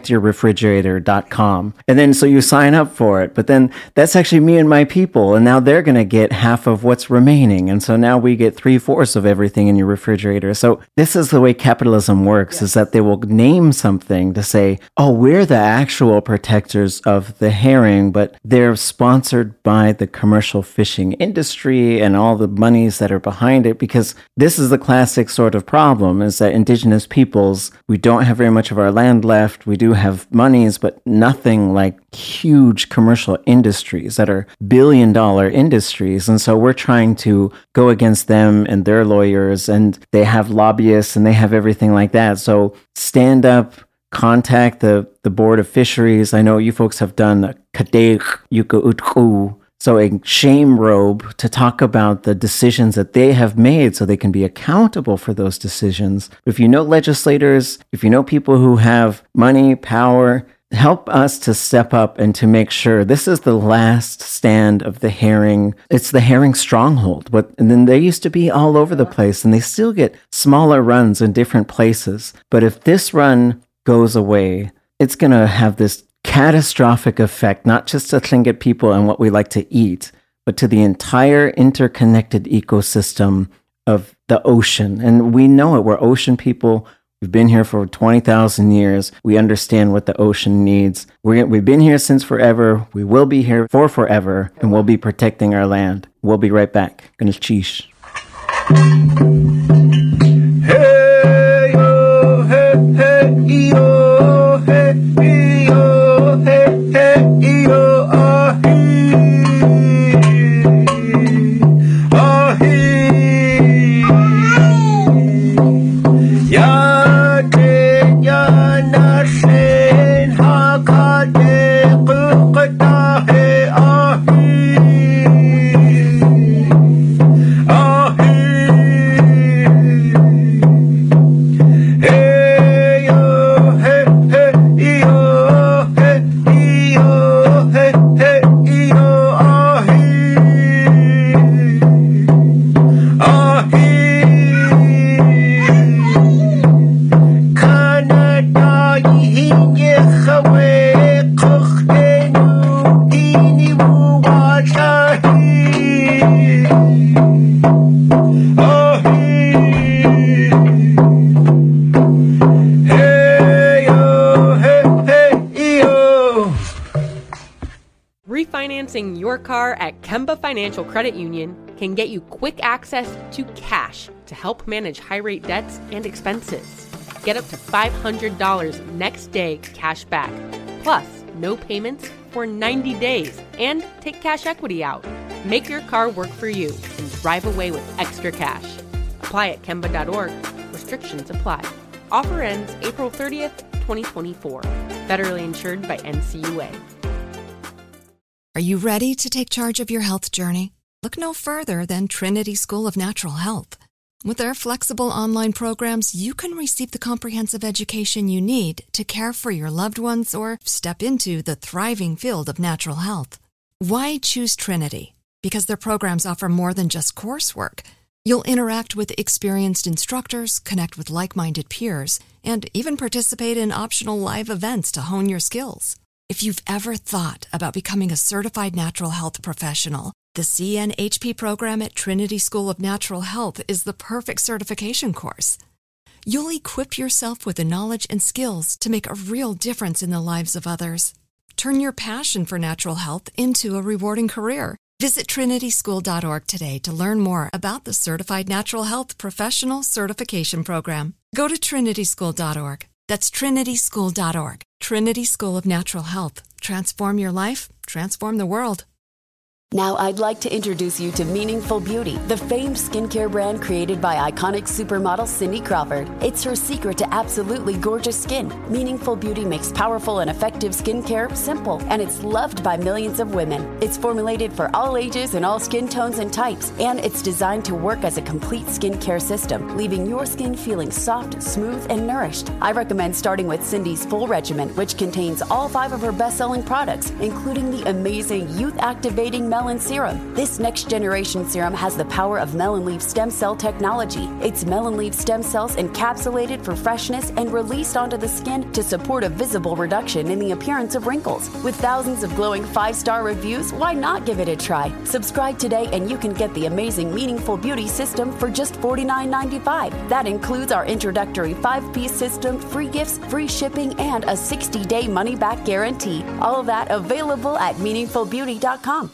protectyourrefrigerator.com. And then so you sign up for it, but then that's actually me and my people. And now they're going to get half of what's remaining. And so now we get 3/4 of everything in your refrigerator. So this is the way capitalism works, is that they will name something to say, oh, we're the actual protectors of the herring, but they're sponsored by the commercial fishing industry and all the monies that are behind it. Because this is the classic sort of problem, is that indigenous peoples, we don't have very much of our land left. We do have monies, but nothing like huge commercial industries that are billion-dollar industries. And so we're trying to go against them and their lawyers, and they have lobbyists and they have everything like that. So stand up, contact the Board of Fisheries. I know you folks have done a Kadeq Yuka Utku, so a shame robe to talk about the decisions that they have made so they can be accountable for those decisions. If you know legislators, if you know people who have money, power, help us to step up and to make sure this is the last stand of the herring. It's the herring stronghold. And then they used to be all over the place, and they still get smaller runs in different places. But if this run goes away, it's going to have this catastrophic effect, not just to Tlingit people and what we like to eat, but to the entire interconnected ecosystem of the ocean. And we know it. We're ocean people. We've been here for 20,000 years. We understand what the ocean needs. We've been here since forever. We will be here for forever, and we'll be protecting our land. We'll be right back. Gonna cheesh. Hey, yo, hey, hey, yo, hey, yo, hey, hey, yo, Refinancing your car at Kemba Financial Credit Union can get you quick access to cash to help manage high-rate debts and expenses. Get up to $500 next day cash back, plus no payments for 90 days, and take cash equity out. Make your car work for you and drive away with extra cash. Apply at Kemba.org. Restrictions apply. Offer ends April 30th, 2024. Federally insured by NCUA. Are you ready to take charge of your health journey? Look no further than Trinity School of Natural Health. With their flexible online programs, you can receive the comprehensive education you need to care for your loved ones or step into the thriving field of natural health. Why choose Trinity? Because their programs offer more than just coursework. You'll interact with experienced instructors, connect with like-minded peers, and even participate in optional live events to hone your skills. If you've ever thought about becoming a certified natural health professional, the CNHP program at Trinity School of Natural Health is the perfect certification course. You'll equip yourself with the knowledge and skills to make a real difference in the lives of others. Turn your passion for natural health into a rewarding career. Visit trinityschool.org today to learn more about the Certified Natural Health Professional Certification Program. Go to trinityschool.org. That's trinityschool.org. Trinity School of Natural Health. Transform your life, transform the world. Now I'd like to introduce you to Meaningful Beauty, the famed skincare brand created by iconic supermodel Cindy Crawford. It's her secret to absolutely gorgeous skin. Meaningful Beauty makes powerful and effective skincare simple, and it's loved by millions of women. It's formulated for all ages and all skin tones and types, and it's designed to work as a complete skincare system, leaving your skin feeling soft, smooth, and nourished. I recommend starting with Cindy's full regimen, which contains all 5 of her best-selling products, including the amazing youth-activating Melon Serum. This next-generation serum has the power of melon leaf stem cell technology. It's melon leaf stem cells encapsulated for freshness and released onto the skin to support a visible reduction in the appearance of wrinkles. With thousands of glowing 5-star reviews, why not give it a try? Subscribe today and you can get the amazing Meaningful Beauty system for just $49.95. That includes our introductory 5-piece system, free gifts, free shipping, and a 60-day money-back guarantee. All of that available at meaningfulbeauty.com.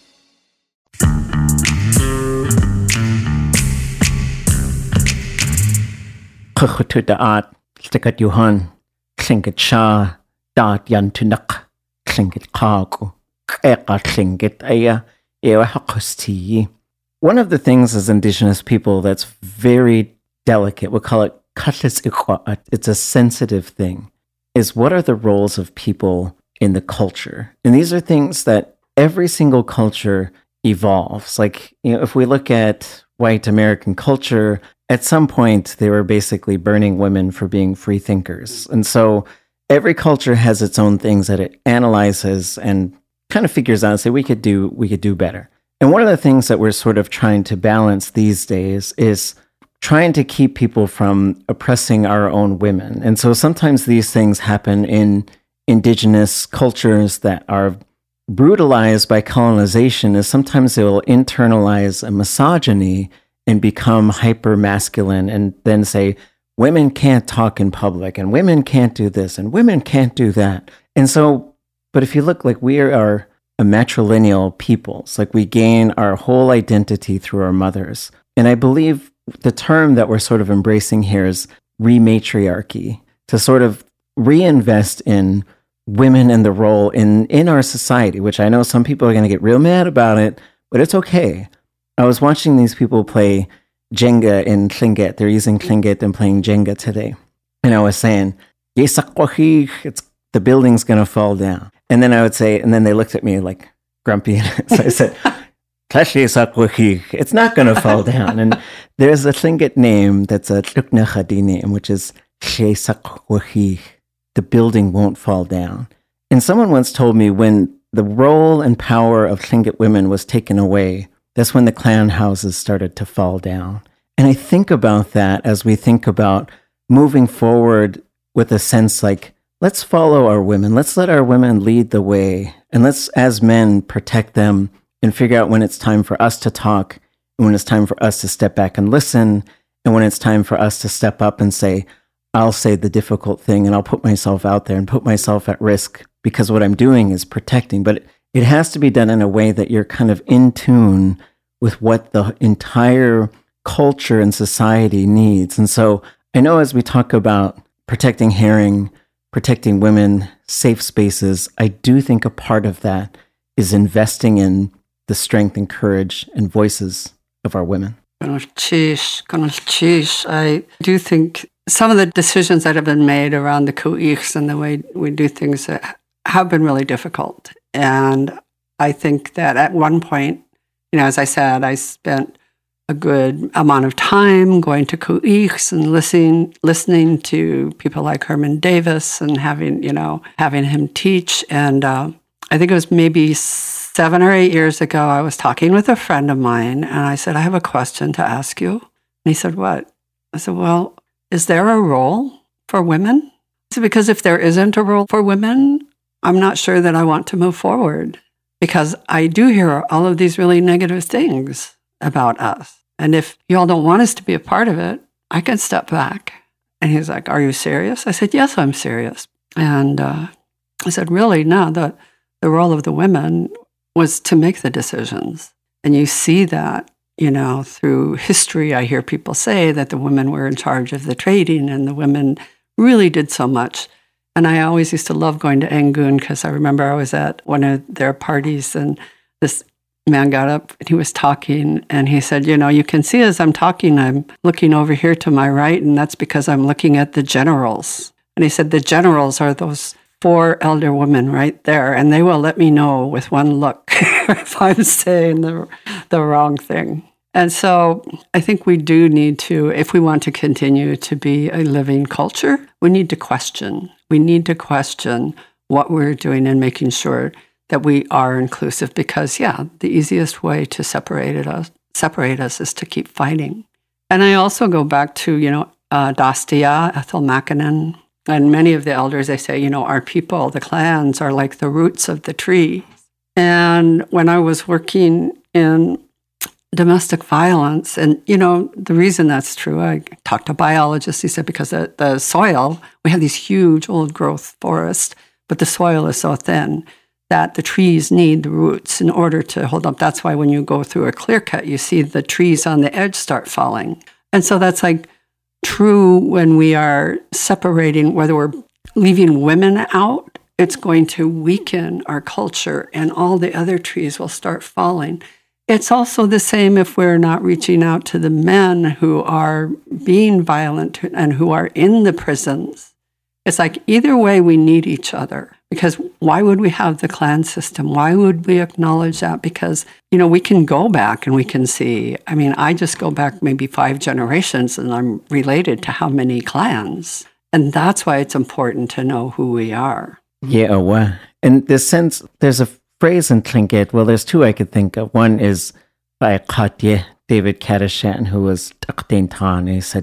Chuchutu da'at, slikat yuhan, klingit sha, da'at yantunak, klingit qagu, qeqa klingit aya, ewa haqustiyi. One of the things as Indigenous people that's very delicate, we'll call it katlis iqwa'at, it's a sensitive thing, is what are the roles of people in the culture? And these are things that every single culture evolves. Like, if we look at white American culture, at some point they were basically burning women for being free thinkers. And so every culture has its own things that it analyzes and kind of figures out and say, we could do better. And one of the things that we're sort of trying to balance these days is trying to keep people from oppressing our own women. And so sometimes these things happen in Indigenous cultures that are brutalized by colonization, is sometimes they will internalize a misogyny and become hyper masculine and then say, women can't talk in public and women can't do this and women can't do that. And so, but if you look, like, we are a matrilineal people. It's like we gain our whole identity through our mothers. And I believe the term that we're sort of embracing here is rematriarchy, to sort of reinvest in women and the role in our society, which I know some people are going to get real mad about it, but it's okay. I was watching these people play Jenga in Tlingit. They're using Tlingit and playing Jenga today. And I was saying, it's the building's going to fall down. And then I would say, and then they looked at me like grumpy. So I said, it's not going to fall down. And there's a Tlingit name that's a Tlukna Khadi name, which is the building won't fall down. And someone once told me when the role and power of Tlingit women was taken away, that's when the clan houses started to fall down. And I think about that as we think about moving forward with a sense like, let's follow our women. Let's let our women lead the way. And let's, as men, protect them and figure out when it's time for us to talk and when it's time for us to step back and listen and when it's time for us to step up and say, I'll say the difficult thing and I'll put myself out there and put myself at risk because what I'm doing is protecting. But it has to be done in a way that you're kind of in tune with what the entire culture and society needs. And so I know as we talk about protecting herring, protecting women, safe spaces, I do think a part of that is investing in the strength and courage and voices of our women. I do think some of the decisions that have been made around the ku'iks and the way we do things have been really difficult. And I think that at one point, as I said, I spent a good amount of time going to ku'iks and listening to people like Herman Davis and having him teach. And I think it was maybe 7 or 8 years ago, I was talking with a friend of mine and I said, I have a question to ask you. And he said, what? I said, well, is there a role for women? I said, because if there isn't a role for women, I'm not sure that I want to move forward because I do hear all of these really negative things about us. And if y'all don't want us to be a part of it, I can step back. And he's like, are you serious? I said, yes, I'm serious. And I said, really? No, the role of the women was to make the decisions. And you see that, through history. I hear people say that the women were in charge of the trading and the women really did so much. And I always used to love going to Engun because I remember I was at one of their parties and this man got up and he was talking and he said, you can see as I'm talking, I'm looking over here to my right, and that's because I'm looking at the generals. And he said, the generals are those 4 elder women right there, and they will let me know with one look if I'm saying the wrong thing. And so I think we do need to, if we want to continue to be a living culture, we need to question. We need to question what we're doing and making sure that we are inclusive, because, the easiest way to separate us is to keep fighting. And I also go back to, Dastia, Ethel Mackinnon, and many of the elders, they say, our people, the clans, are like the roots of the tree. And when I was working in domestic violence, and, the reason that's true, I talked to biologists, he said, because the soil, we have these huge old growth forests, but the soil is so thin that the trees need the roots in order to hold up. That's why when you go through a clear cut, you see the trees on the edge start falling. And so that's like true when we are separating, whether we're leaving women out, it's going to weaken our culture and all the other trees will start falling. It's also the same if we're not reaching out to the men who are being violent and who are in the prisons. It's like either way we need each other, because why would we have the clan system? Why would we acknowledge that? Because, we can go back and we can see, I just go back maybe 5 generations and I'm related to how many clans. And that's why it's important to know who we are. Yeah, well, in this sense, there's a phrase in Tlingit, well, there's 2 I could think of. One is by Katye, David Kadashan, who was Taktain Tan. He said,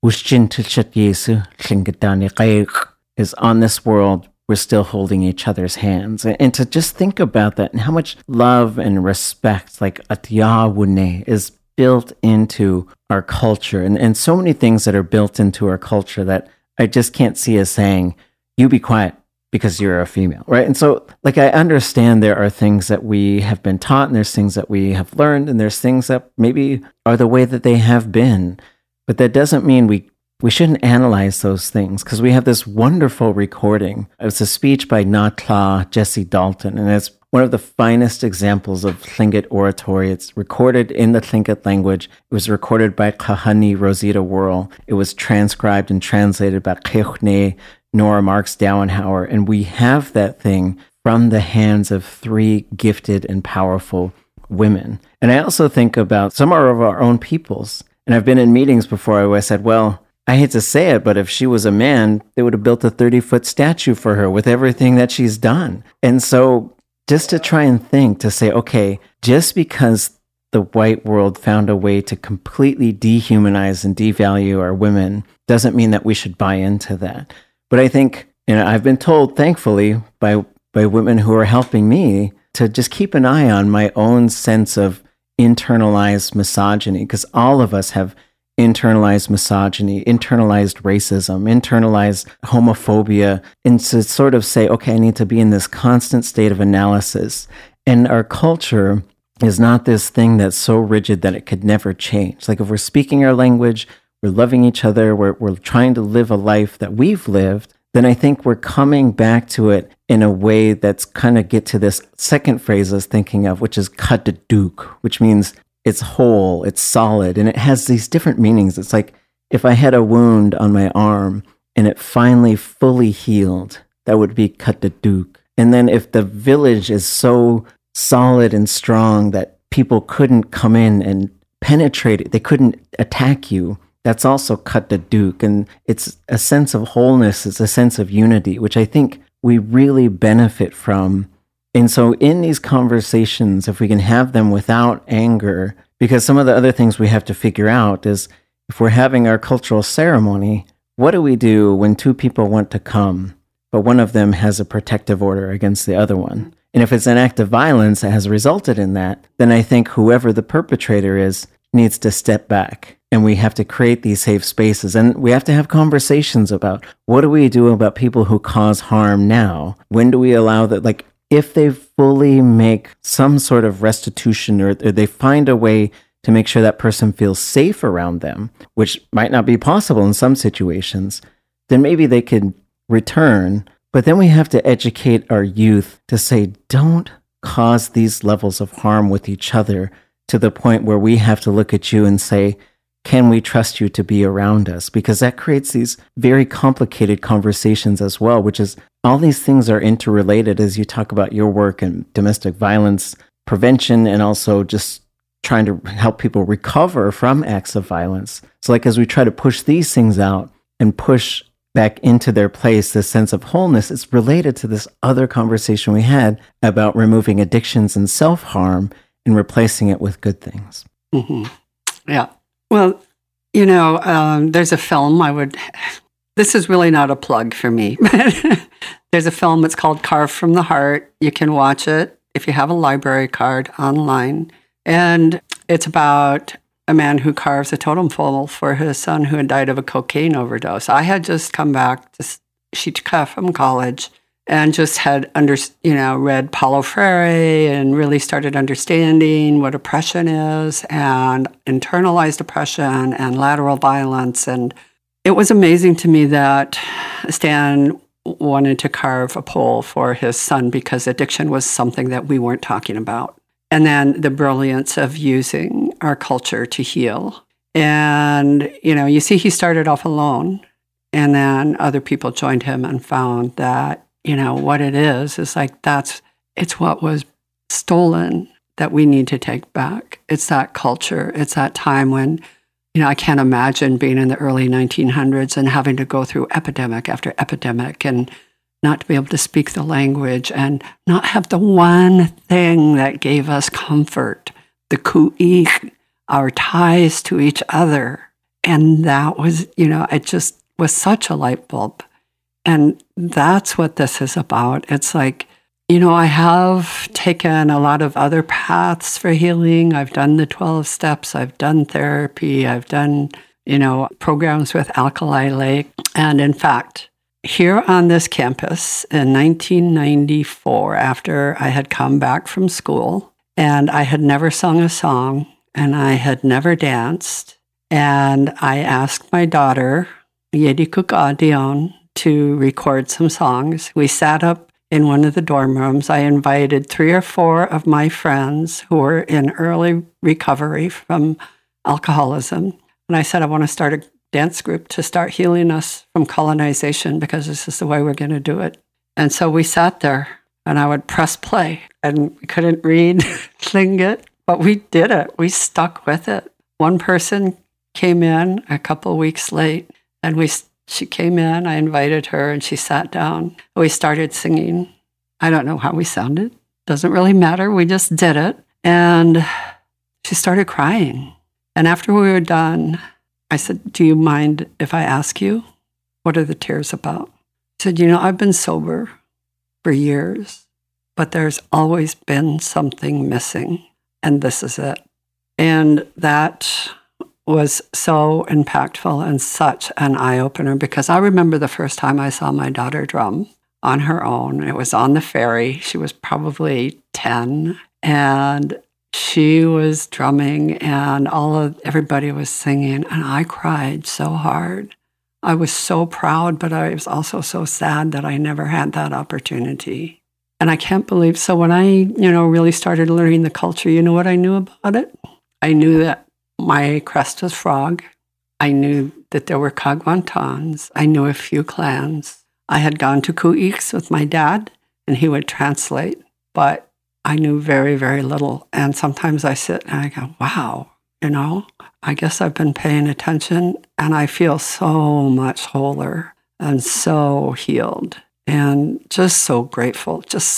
is on this world, we're still holding each other's hands. And to just think about that and how much love and respect, like Atyawune, is built into our culture. And so many things that are built into our culture that I just can't see as saying, you be quiet because you're a female, right? And so, I understand there are things that we have been taught and there's things that we have learned and there's things that maybe are the way that they have been. But that doesn't mean we shouldn't analyze those things, because we have this wonderful recording. It's a speech by Natla Jesse Dalton, and it's one of the finest examples of Tlingit oratory. It's recorded in the Tlingit language. It was recorded by Kahani Rosita Worrell. It was transcribed and translated by Kechne Nora Marks Dowenhauer, and we have that thing from the hands of 3 gifted and powerful women. And I also think about some of our own peoples. And I've been in meetings before where I said, well, I hate to say it, but if she was a man, they would have built a 30-foot statue for her with everything that she's done. And so just to try and think, to say, okay, just because the white world found a way to completely dehumanize and devalue our women doesn't mean that we should buy into that. But I think, I've been told, thankfully, by women who are helping me to just keep an eye on my own sense of internalized misogyny, because all of us have internalized misogyny, internalized racism, internalized homophobia, and to sort of say, okay, I need to be in this constant state of analysis. And our culture is not this thing that's so rigid that it could never change. Like if we're speaking our language, we're loving each other, we're trying to live a life that we've lived, then I think we're coming back to it in a way that's kind of get to this second phrase I was thinking of, which is kadaduk, which means it's whole, it's solid, and it has these different meanings. It's like if I had a wound on my arm and it finally fully healed, that would be kadaduk. And then if the village is so solid and strong that people couldn't come in and penetrate it, they couldn't attack you, that's also kadaduk. And it's a sense of wholeness, it's a sense of unity, which I think we really benefit from. And so in these conversations, if we can have them without anger, because some of the other things we have to figure out is if we're having our cultural ceremony, what do we do when 2 people want to come, but one of them has a protective order against the other one? And if it's an act of violence that has resulted in that, then I think whoever the perpetrator is needs to step back. And we have to create these safe spaces. And we have to have conversations about what do we do about people who cause harm now? When do we allow that? Like, if they fully make some sort of restitution or they find a way to make sure that person feels safe around them, which might not be possible in some situations, then maybe they could return. But then we have to educate our youth to say, don't cause these levels of harm with each other to the point where we have to look at you and say, can we trust you to be around us? Because that creates these very complicated conversations as well, which is all these things are interrelated as you talk about your work in domestic violence prevention and also just trying to help people recover from acts of violence. So like as we try to push these things out and push back into their place, this sense of wholeness, it's related to this other conversation we had about removing addictions and self-harm and replacing it with good things. Mm-hmm. Yeah. Well, there's a film this is really not a plug for me, but there's a film, it's called Carved from the Heart. You can watch it if you have a library card online. And it's about a man who carves a totem pole for his son who had died of a cocaine overdose. I had just come back to Chichika from college and just had read Paulo Freire and really started understanding what oppression is and internalized oppression and lateral violence. And it was amazing to me that Stan wanted to carve a pole for his son because addiction was something that we weren't talking about. And then the brilliance of using our culture to heal. And, you see he started off alone and then other people joined him and found that, what it is like it's what was stolen that we need to take back. It's that culture. It's that time when, I can't imagine being in the early 1900s and having to go through epidemic after epidemic and not to be able to speak the language and not have the one thing that gave us comfort, the ku'ik, our ties to each other. And that was, it just was such a light bulb. And that's what this is about. It's like, I have taken a lot of other paths for healing. I've done the 12 steps. I've done therapy. I've done, programs with Alkali Lake. And in fact, here on this campus in 1994, after I had come back from school, and I had never sung a song, and I had never danced, and I asked my daughter, Yedi Kukadion, to record some songs. We sat up in one of the dorm rooms. I invited 3 or 4 of my friends who were in early recovery from alcoholism, and I said, I want to start a dance group to start healing us from colonization because this is the way we're going to do it. And so we sat there and I would press play and we couldn't read Tlingit, but we did it. We stuck with it. One person came in a couple weeks late and she came in, I invited her and she sat down. We started singing. I don't know how we sounded. Doesn't really matter. We just did it. And she started crying. And after we were done, I said, do you mind if I ask you, what are the tears about? She said, I've been sober for years, but there's always been something missing, and this is it. And that was so impactful and such an eye-opener because I remember the first time I saw my daughter drum on her own. It was on the ferry. She was probably 10, and she was drumming and everybody was singing and I cried so hard. I was so proud, but I was also so sad that I never had that opportunity. And I can't believe, so when I, really started learning the culture, you know what I knew about it? I knew that my crest was frog. I knew that there were Kagwantans. I knew a few clans. I had gone to Ku'iks with my dad and he would translate, but I knew very, very little. And sometimes I sit and I go, wow, I guess I've been paying attention and I feel so much wholer and so healed and just so grateful,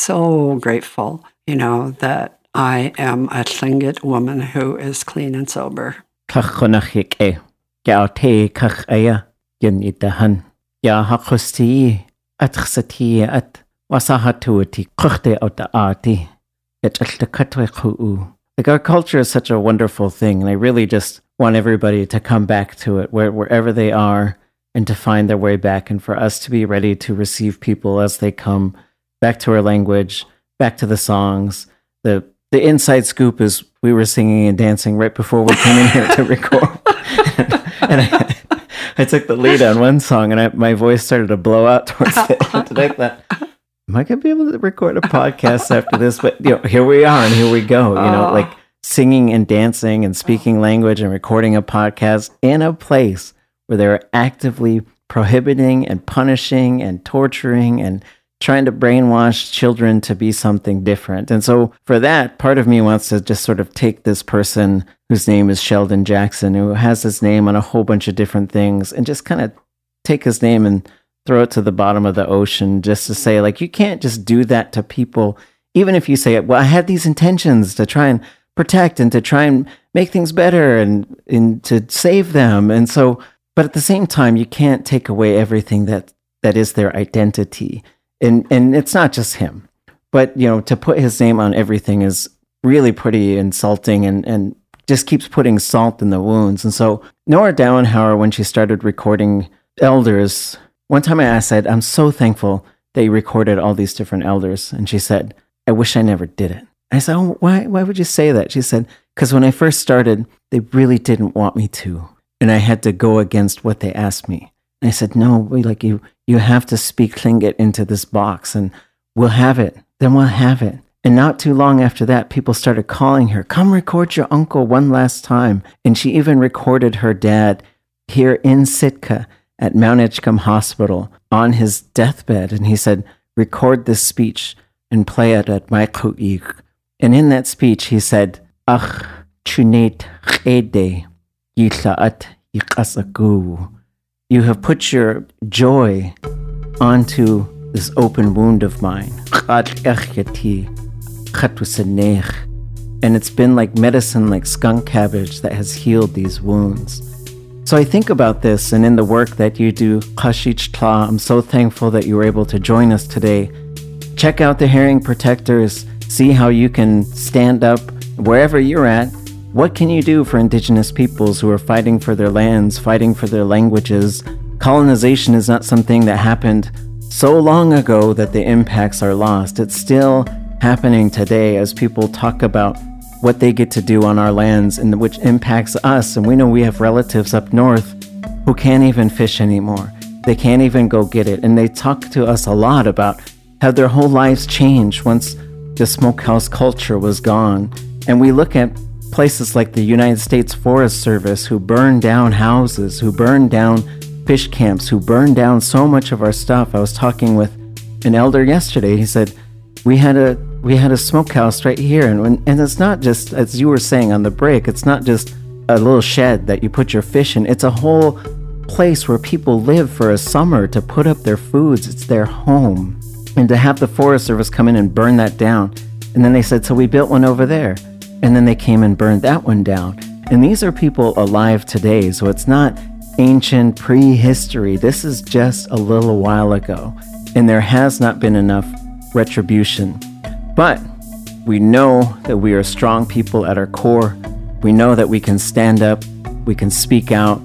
that I am a Tlingit woman who is clean and sober. Like our culture is such a wonderful thing, and I really just want everybody to come back to it wherever they are and to find their way back, and for us to be ready to receive people as they come back to our language, back to the songs. The inside scoop is we were singing and dancing right before we came in here to record. and I took the lead on one song, and my voice started to blow out towards the end like that. am I going to be able to record a podcast after this? But here we are and here we go, like singing and dancing and speaking language and recording a podcast in a place where they're actively prohibiting and punishing and torturing and trying to brainwash children to be something different. And so for that, part of me wants to just sort of take this person whose name is Sheldon Jackson, who has his name on a whole bunch of different things, and just kind of take his name and throw it to the bottom of the ocean, just to say, like, you can't just do that to people. Even if you say, well, I had these intentions to try and protect and to try and make things better and to save them. And so, but at the same time, you can't take away everything that is their identity. And it's not just him, but, to put his name on everything is really pretty insulting and just keeps putting salt in the wounds. And so Nora Dowenhauer, when she started recording elders, one time I said, I'm so thankful that you recorded all these different elders. And she said, I wish I never did it. I said, oh, why would you say that? She said, because when I first started, they really didn't want me to. And I had to go against what they asked me. And I said, no, you have to speak Tlingit into this box and we'll have it. Then we'll have it. And not too long after that, people started calling her, come record your uncle one last time. And she even recorded her dad here in Sitka at Mount Edgecombe Hospital on his deathbed. And he said, record this speech and play it at my ku'ik. And in that speech, he said, Ach, chunate chede, yitlaat yikasagu. You have put your joy onto this open wound of mine. And it's been like medicine, like skunk cabbage that has healed these wounds. So I think about this, and in the work that you do, Khashich Tla, I'm so thankful that you were able to join us today. Check out the Hearing Protectors, see how you can stand up wherever you're at. What can you do for Indigenous peoples who are fighting for their lands, fighting for their languages? Colonization is not something that happened so long ago that the impacts are lost. It's still happening today as people talk about what they get to do on our lands and which impacts us. And we know we have relatives up north who can't even fish anymore. They can't even go get it. And they talk to us a lot about how their whole lives changed once the smokehouse culture was gone. And we look at places like the United States Forest Service who burned down houses, who burned down fish camps, who burned down so much of our stuff. I was talking with an elder yesterday. He said, we had a smokehouse right here. And it's not just, as you were saying on the break, it's not just a little shed that you put your fish in. It's a whole place where people live for a summer to put up their foods. It's their home. And to have the Forest Service come in and burn that down. And then they said, so we built one over there. And then they came and burned that one down. And these are people alive today. So it's not ancient prehistory. This is just a little while ago. And there has not been enough retribution. But we know that we are strong people at our core. We know that we can stand up. We can speak out.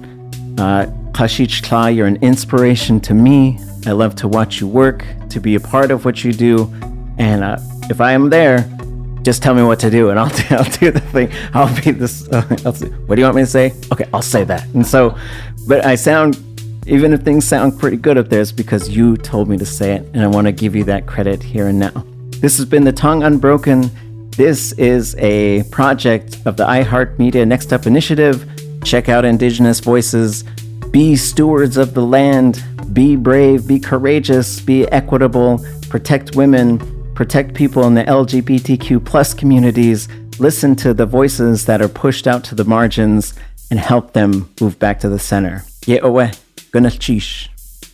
Khashich Tla, you're an inspiration to me. I love to watch you work, to be a part of what you do. And if I am there, just tell me what to do, and I'll do the thing. I'll be this. What do you want me to say? Okay, I'll say that. And so, but even if things sound pretty good up there, it's because you told me to say it, and I want to give you that credit here and now. This has been The Tongue Unbroken. This is a project of the iHeartMedia Next Up initiative. Check out Indigenous voices. Be stewards of the land. Be brave. Be courageous. Be equitable. Protect women. Protect people in the LGBTQ plus communities. Listen to the voices that are pushed out to the margins and help them move back to the center. Ye'owe, Gunachish.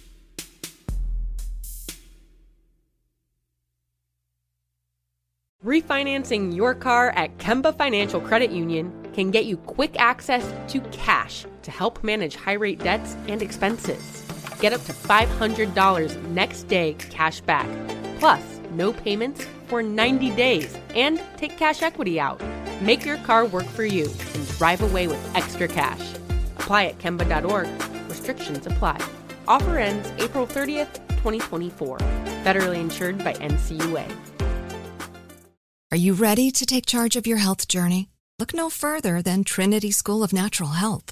Refinancing your car at Kemba Financial Credit Union can get you quick access to cash to help manage high-rate debts and expenses. Get up to $500 next day cash back, plus no payments for 90 days, and take cash equity out. Make your car work for you and drive away with extra cash. Apply at Kemba.org. Restrictions apply. Offer ends April 30th, 2024. Federally insured by NCUA. Are you ready to take charge of your health journey? Look no further than Trinity School of Natural Health.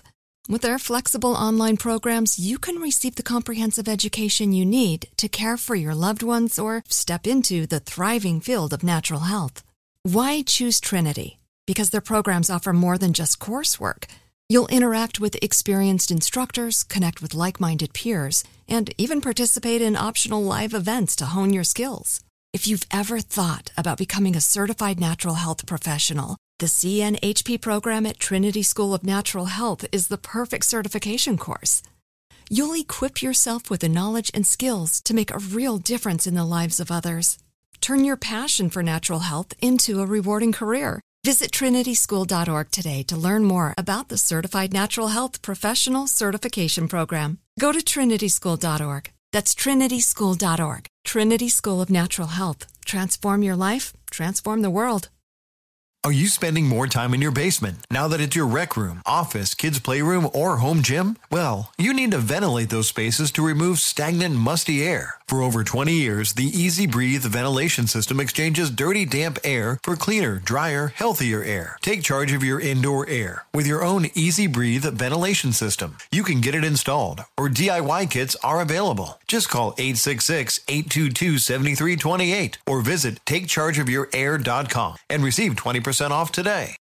With their flexible online programs, you can receive the comprehensive education you need to care for your loved ones or step into the thriving field of natural health. Why choose Trinity? Because their programs offer more than just coursework. You'll interact with experienced instructors, connect with like-minded peers, and even participate in optional live events to hone your skills. If you've ever thought about becoming a certified natural health professional, the CNHP program at Trinity School of Natural Health is the perfect certification course. You'll equip yourself with the knowledge and skills to make a real difference in the lives of others. Turn your passion for natural health into a rewarding career. Visit trinityschool.org today to learn more about the Certified Natural Health Professional Certification Program. Go to trinityschool.org. That's trinityschool.org. Trinity School of Natural Health. Transform your life, transform the world. Are you spending more time in your basement now that it's your rec room, office, kids' playroom, or home gym? Well, you need to ventilate those spaces to remove stagnant, musty air. For over 20 years, the Easy Breathe ventilation system exchanges dirty, damp air for cleaner, drier, healthier air. Take charge of your indoor air with your own Easy Breathe ventilation system. You can get it installed, or DIY kits are available. Just call 866-822-7328 or visit takechargeofyourair.com and receive 20% off today.